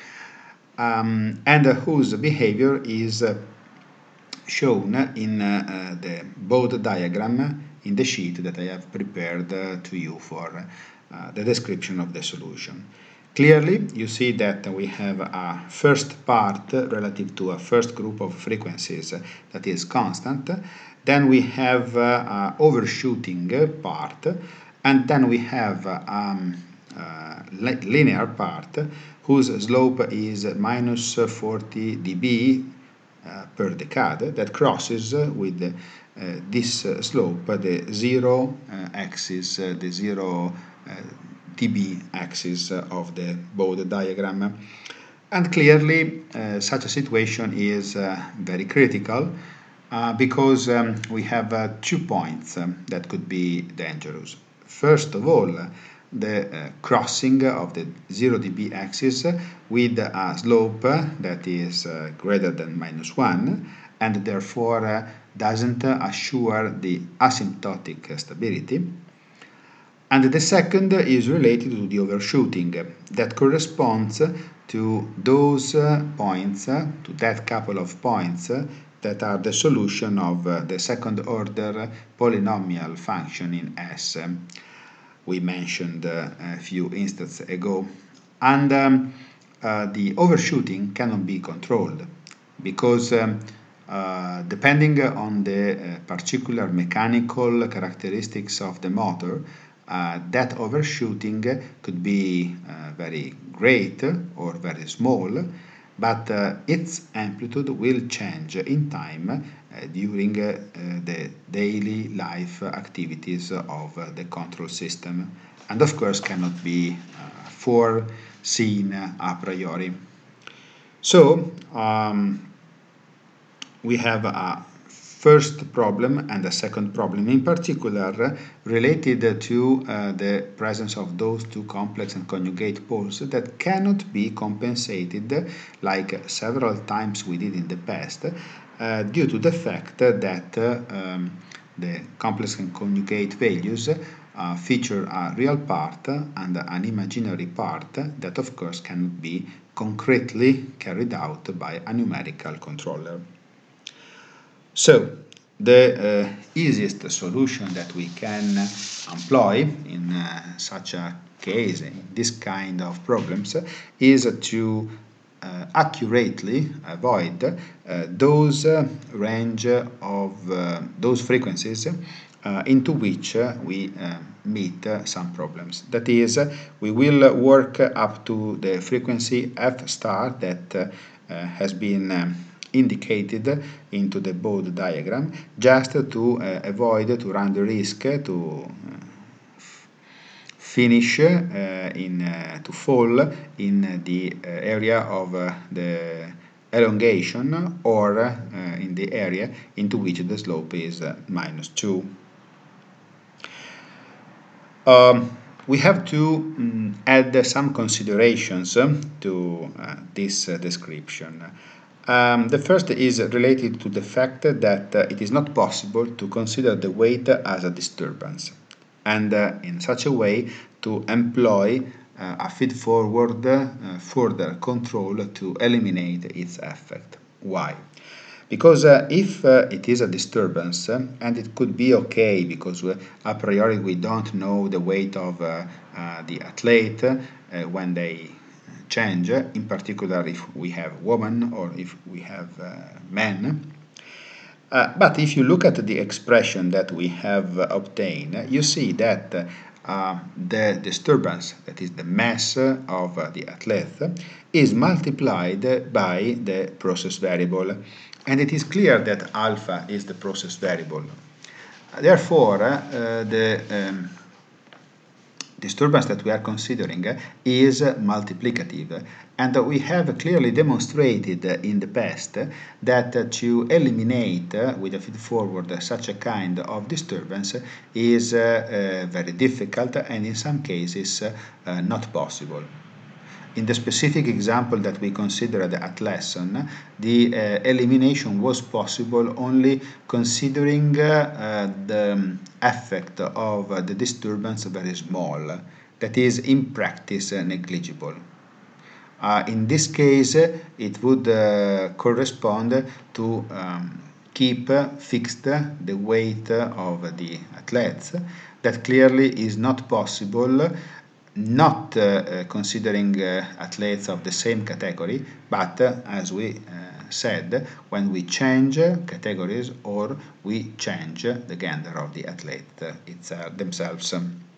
Um, and uh, whose behavior is uh, shown in uh, uh, the Bode diagram in the sheet that I have prepared uh, to you for uh, the description of the solution. Clearly, you see that we have a first part relative to a first group of frequencies that is constant. Then we have uh, an overshooting part, and then we have um, a linear part whose slope is minus forty decibels uh, per decade, that crosses with uh, this uh, slope, the zero uh, axis, uh, the zero uh, dB axis uh, of the Bode diagram. And clearly, uh, such a situation is uh, very critical uh, because um, we have uh, two points um, that could be dangerous. First of all, the uh, crossing of the zero dB axis with a slope that is uh, greater than minus one and therefore uh, doesn't assure the asymptotic stability. And the second is related to the overshooting that corresponds to those points, to that couple of points that are the solution of the second order polynomial function in S we mentioned a few instances ago. And um, uh, the overshooting cannot be controlled because um, uh, depending on the uh, particular mechanical characteristics of the motor, uh, that overshooting could be uh, very great or very small, but uh, its amplitude will change in time uh, during uh, the daily life activities of uh, the control system, and of course cannot be uh, foreseen a priori. So um, we have a first problem and a second problem, in particular related to uh, the presence of those two complex and conjugate poles that cannot be compensated like several times we did in the past uh, due to the fact that uh, um, the complex and conjugate values uh, feature a real part and an imaginary part that of course cannot be concretely carried out by a numerical controller. So, the uh, easiest solution that we can employ in uh, such a case, in this kind of problems, is to uh, accurately avoid uh, those uh, range of uh, those frequencies uh, into which uh, we uh, meet uh, some problems. That is, uh, we will work up to the frequency f star that uh, uh, has been um, indicated into the Bode diagram, just to uh, avoid to run the risk to uh, finish uh, in uh, to fall in the uh, area of uh, the elongation or uh, in the area into which the slope is uh, minus two. Um, we have to um, add some considerations to uh, this uh, description. Um, the first is related to the fact that uh, it is not possible to consider the weight as a disturbance, and uh, in such a way to employ uh, a feed-forward uh, further control to eliminate its effect. Why? Because uh, if uh, it is a disturbance, uh, and it could be okay because we, a priori we don't know the weight of uh, uh, the athlete uh, when they change, in particular if we have women or if we have uh, men. Uh, but if you look at the expression that we have uh, obtained, you see that uh, the disturbance, that is the mass of uh, the athlete, is multiplied by the process variable. And it is clear that alpha is the process variable. Therefore, uh, the um, disturbance that we are considering is multiplicative, and we have clearly demonstrated in the past that to eliminate with a feed-forward such a kind of disturbance is very difficult and in some cases not possible. In the specific example that we considered at lesson, the uh, elimination was possible only considering uh, the effect of uh, the disturbance very small, that is in practice uh, negligible. Uh, in this case, it would uh, correspond to um, keep fixed the weight of the athletes. That clearly is not possible, not uh, considering uh, athletes of the same category, but uh, as we uh, said, when we change categories or we change the gender of the athlete uh, itself, themselves.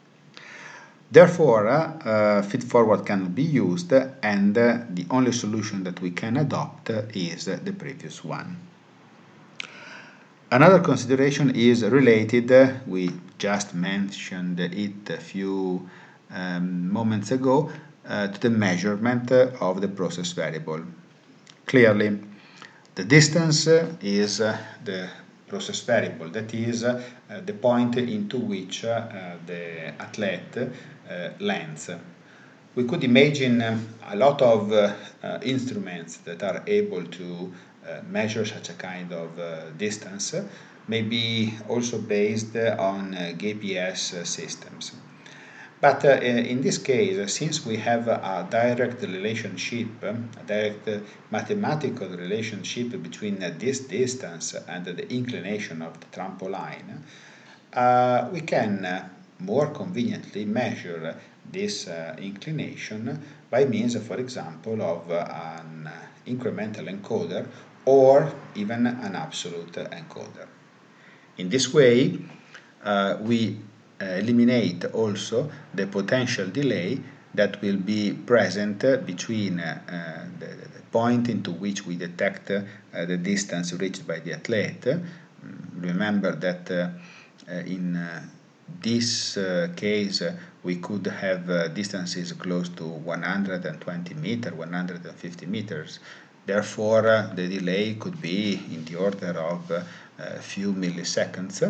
Therefore, uh, feed-forward cannot be used, and uh, the only solution that we can adopt is the previous one. Another consideration is related, uh, we just mentioned it a few um, moments ago, uh, to the measurement uh, of the process variable. Clearly, the distance uh, is uh, the process variable, that is uh, the point into which uh, the athlete uh, lands. We could imagine um, a lot of uh, uh, instruments that are able to uh, measure such a kind of uh, distance, uh, maybe also based on uh, G P S uh, systems. But uh, in this case, uh, since we have a direct relationship, um, a direct uh, mathematical relationship between uh, this distance and the inclination of the trampoline, uh, we can uh, more conveniently measure this uh, inclination by means, for example, of uh, an incremental encoder or even an absolute encoder. In this way, uh, we uh, eliminate also the potential delay that will be present uh, between uh, uh, the, the point into which we detect uh, the distance reached by the athlete. Mm, remember that uh, uh, in uh, this uh, case uh, we could have uh, distances close to one hundred twenty meters, one hundred fifty meters. Therefore, uh, the delay could be in the order of uh, a few milliseconds.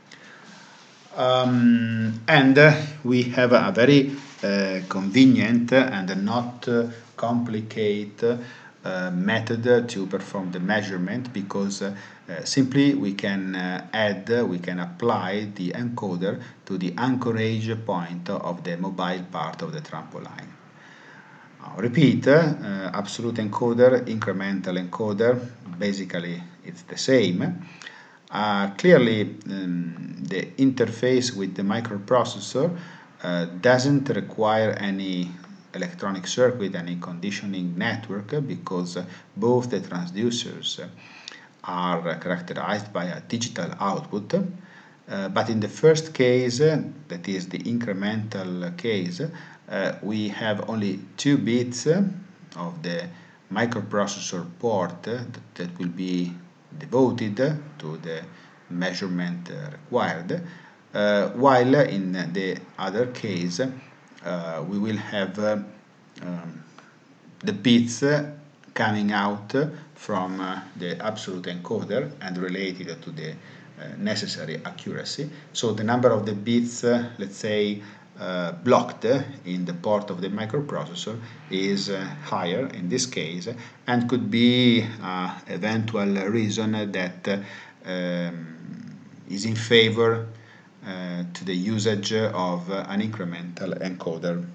Um, and uh, we have a very uh, convenient and not uh, complicated uh, method to perform the measurement, because uh, uh, simply we can uh, add, we can apply the encoder to the anchorage point of the mobile part of the trampoline. Now, repeat, uh, absolute encoder, incremental encoder, basically it's the same. Uh, clearly, um, the interface with the microprocessor uh, doesn't require any electronic circuit, any conditioning network, because uh, both the transducers are characterized by a digital output. Uh, but in the first case, uh, that is the incremental case, uh, we have only two bits uh, of the microprocessor port uh, that, that will be devoted to the measurement uh, required, uh, while in the other case uh, we will have uh, um, the bits uh, coming out from uh, the absolute encoder and related to the uh, necessary accuracy. So the number of the bits, uh, let's say, uh, blocked in the port of the microprocessor is uh, higher in this case, and could be uh, eventual reason that uh, um, is in favor uh, to the usage of uh, an incremental encoder.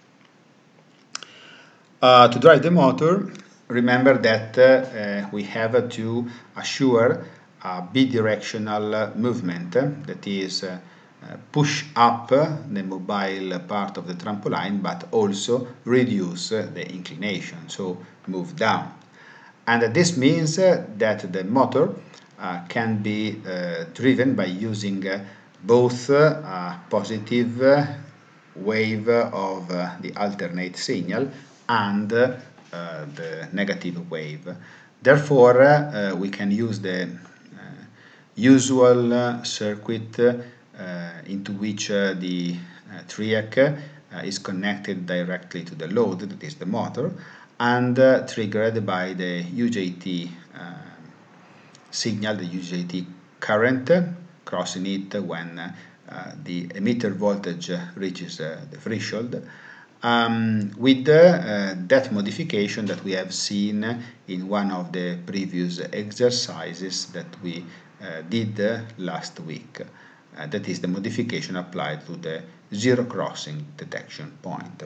Uh, to drive the motor, remember that uh, uh, we have to assure a bidirectional movement, uh, that is, uh, uh, push up the mobile part of the trampoline, but also reduce uh, the inclination, so move down. And this means uh, that the motor uh, can be uh, driven by using uh, both uh, a positive uh, wave of uh, the alternate signal and uh, the negative wave. Therefore, uh, we can use the uh, usual uh, circuit uh, into which uh, the uh, triac uh, is connected directly to the load, that is the motor, and uh, triggered by the U J T uh, signal, the U J T current, crossing it when uh, the emitter voltage reaches uh, the threshold, um, with uh, that modification that we have seen in one of the previous exercises that we uh, did uh, last week. Uh, that is the modification applied to the zero crossing detection point.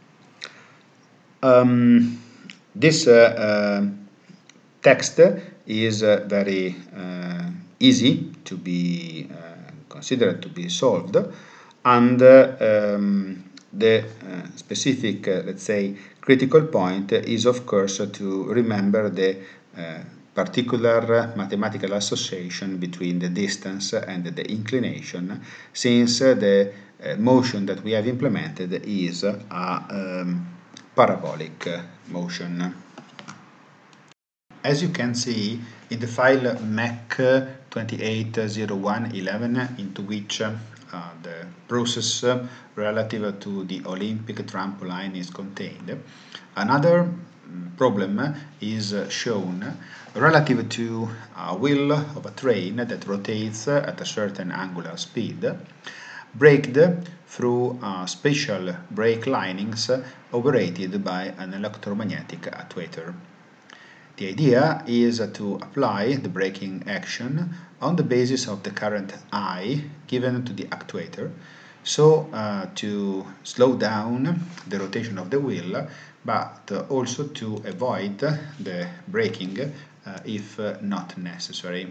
Um, this uh, uh, text is uh, very uh, easy to be uh, considered to be solved, and uh, um, the uh, specific, uh, let's say, critical point is, of course, to remember the uh, particular mathematical association between the distance and the inclination, since uh, the uh, motion that we have implemented is a um, parabolic motion. As you can see in the file mech twenty-eight oh one eleven, into which uh, the process uh, relative to the Olympic trampoline is contained, another problem is shown relative to a wheel of a train that rotates at a certain angular speed, braked through uh, special brake linings operated by an electromagnetic actuator. The idea is to apply the braking action on the basis of the current I given to the actuator, so uh, to slow down the rotation of the wheel, but also to avoid the braking uh, if uh, not necessary.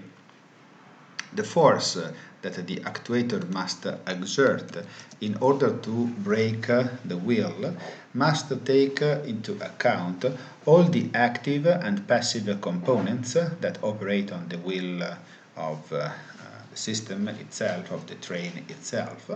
The force that the actuator must exert in order to brake the wheel must take into account all the active and passive components that operate on the wheel of uh, the system itself, of the train itself.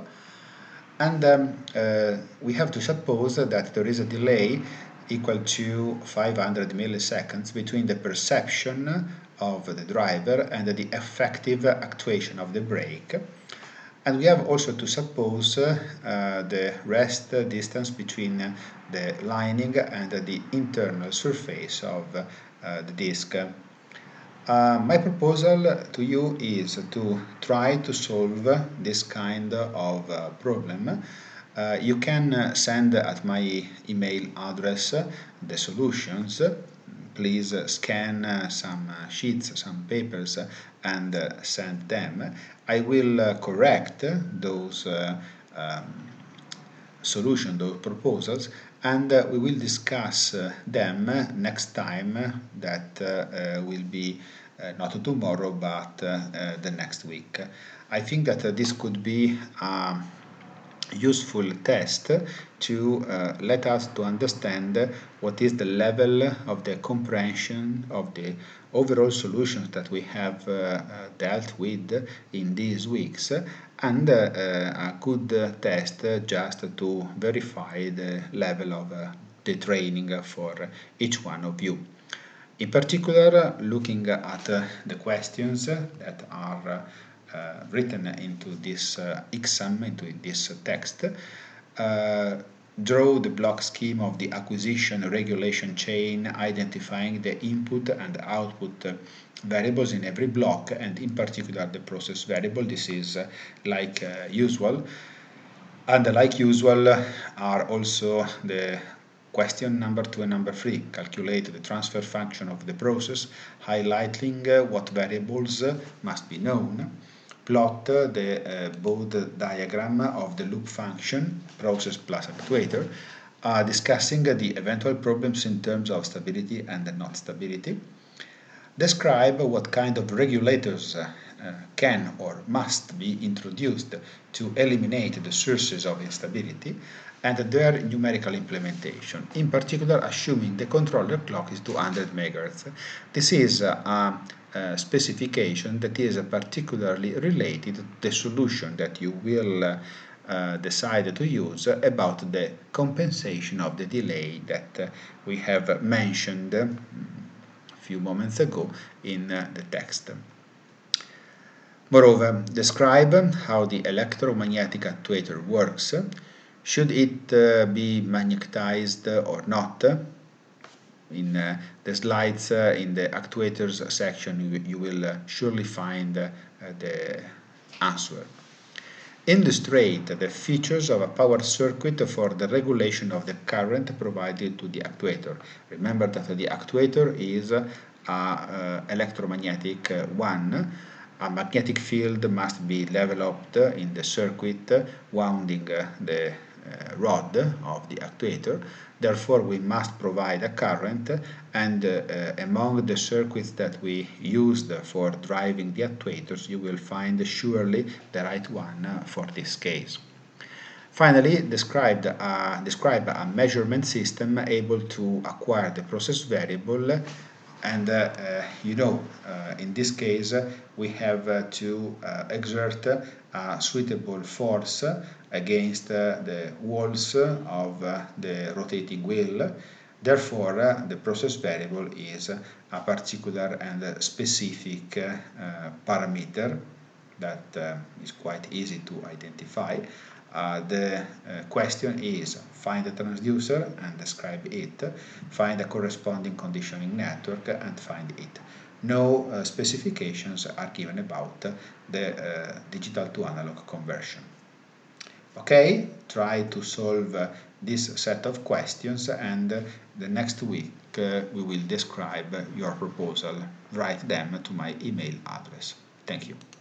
And um, uh, we have to suppose that there is a delay equal to five hundred milliseconds between the perception of the driver and the effective actuation of the brake. And we have also to suppose uh, the rest distance between the lining and the internal surface of uh, the disc. Uh, my proposal to you is to try to solve this kind of uh, problem. Uh, you can uh, send at my email address uh, the solutions. Please uh, scan uh, some uh, sheets, some papers, uh, and uh, send them. I will uh, correct those uh, um, solutions, those proposals, and uh, we will discuss uh, them next time that uh, uh, will be uh, not tomorrow but uh, uh, the next week. I think that uh, this could be a useful test to uh, let us to understand what is the level of the comprehension of the overall solutions that we have uh, uh, dealt with in these weeks, and uh, uh, a good uh, test uh, just to verify the level of uh, the training for each one of you. In particular, looking at uh, the questions that are uh, uh, written into this uh, exam, into this uh, text, uh, draw the block scheme of the acquisition regulation chain, identifying the input and output uh, variables in every block, and in particular the process variable. This is uh, like uh, usual. And like usual uh, are also the question number two and number three. Calculate the transfer function of the process, highlighting uh, what variables uh, must be known. Plot uh, the uh, Bode diagram of the loop function, process plus actuator, uh, discussing uh, the eventual problems in terms of stability and not stability. Describe what kind of regulators uh, uh, can or must be introduced to eliminate the sources of instability and their numerical implementation, in particular assuming the controller clock is two hundred megahertz. This is uh, a, a specification that is uh, particularly related to the solution that you will uh, uh, decide to use about the compensation of the delay that uh, we have mentioned uh, a few moments ago in uh, the text. Moreover, describe how the electromagnetic actuator works. Should it uh, be magnetized or not? In uh, the slides, uh, in the actuators section, you, you will uh, surely find uh, the answer. Illustrate the features of a power circuit for the regulation of the current provided to the actuator. Remember that the actuator is a uh, electromagnetic uh, one. A magnetic field must be developed in the circuit wounding uh, the uh, rod of the actuator. Therefore, we must provide a current, and uh, uh, among the circuits that we used for driving the actuators, you will find surely the right one uh, for this case. Finally, describe, uh, describe a measurement system able to acquire the process variable. And uh, uh, you know, uh, in this case, uh, we have uh, to uh, exert uh, a suitable force against uh, the walls of uh, the rotating wheel. Therefore, uh, the process variable is a particular and uh, specific uh, parameter that uh, is quite easy to identify. Uh, the uh, question is find the transducer and describe it, find a corresponding conditioning network and find it. No uh, specifications are given about the uh, digital to analog conversion. Okay, try to solve uh, this set of questions, and uh, the next week uh, we will describe your proposal. Write them to my email address. Thank you.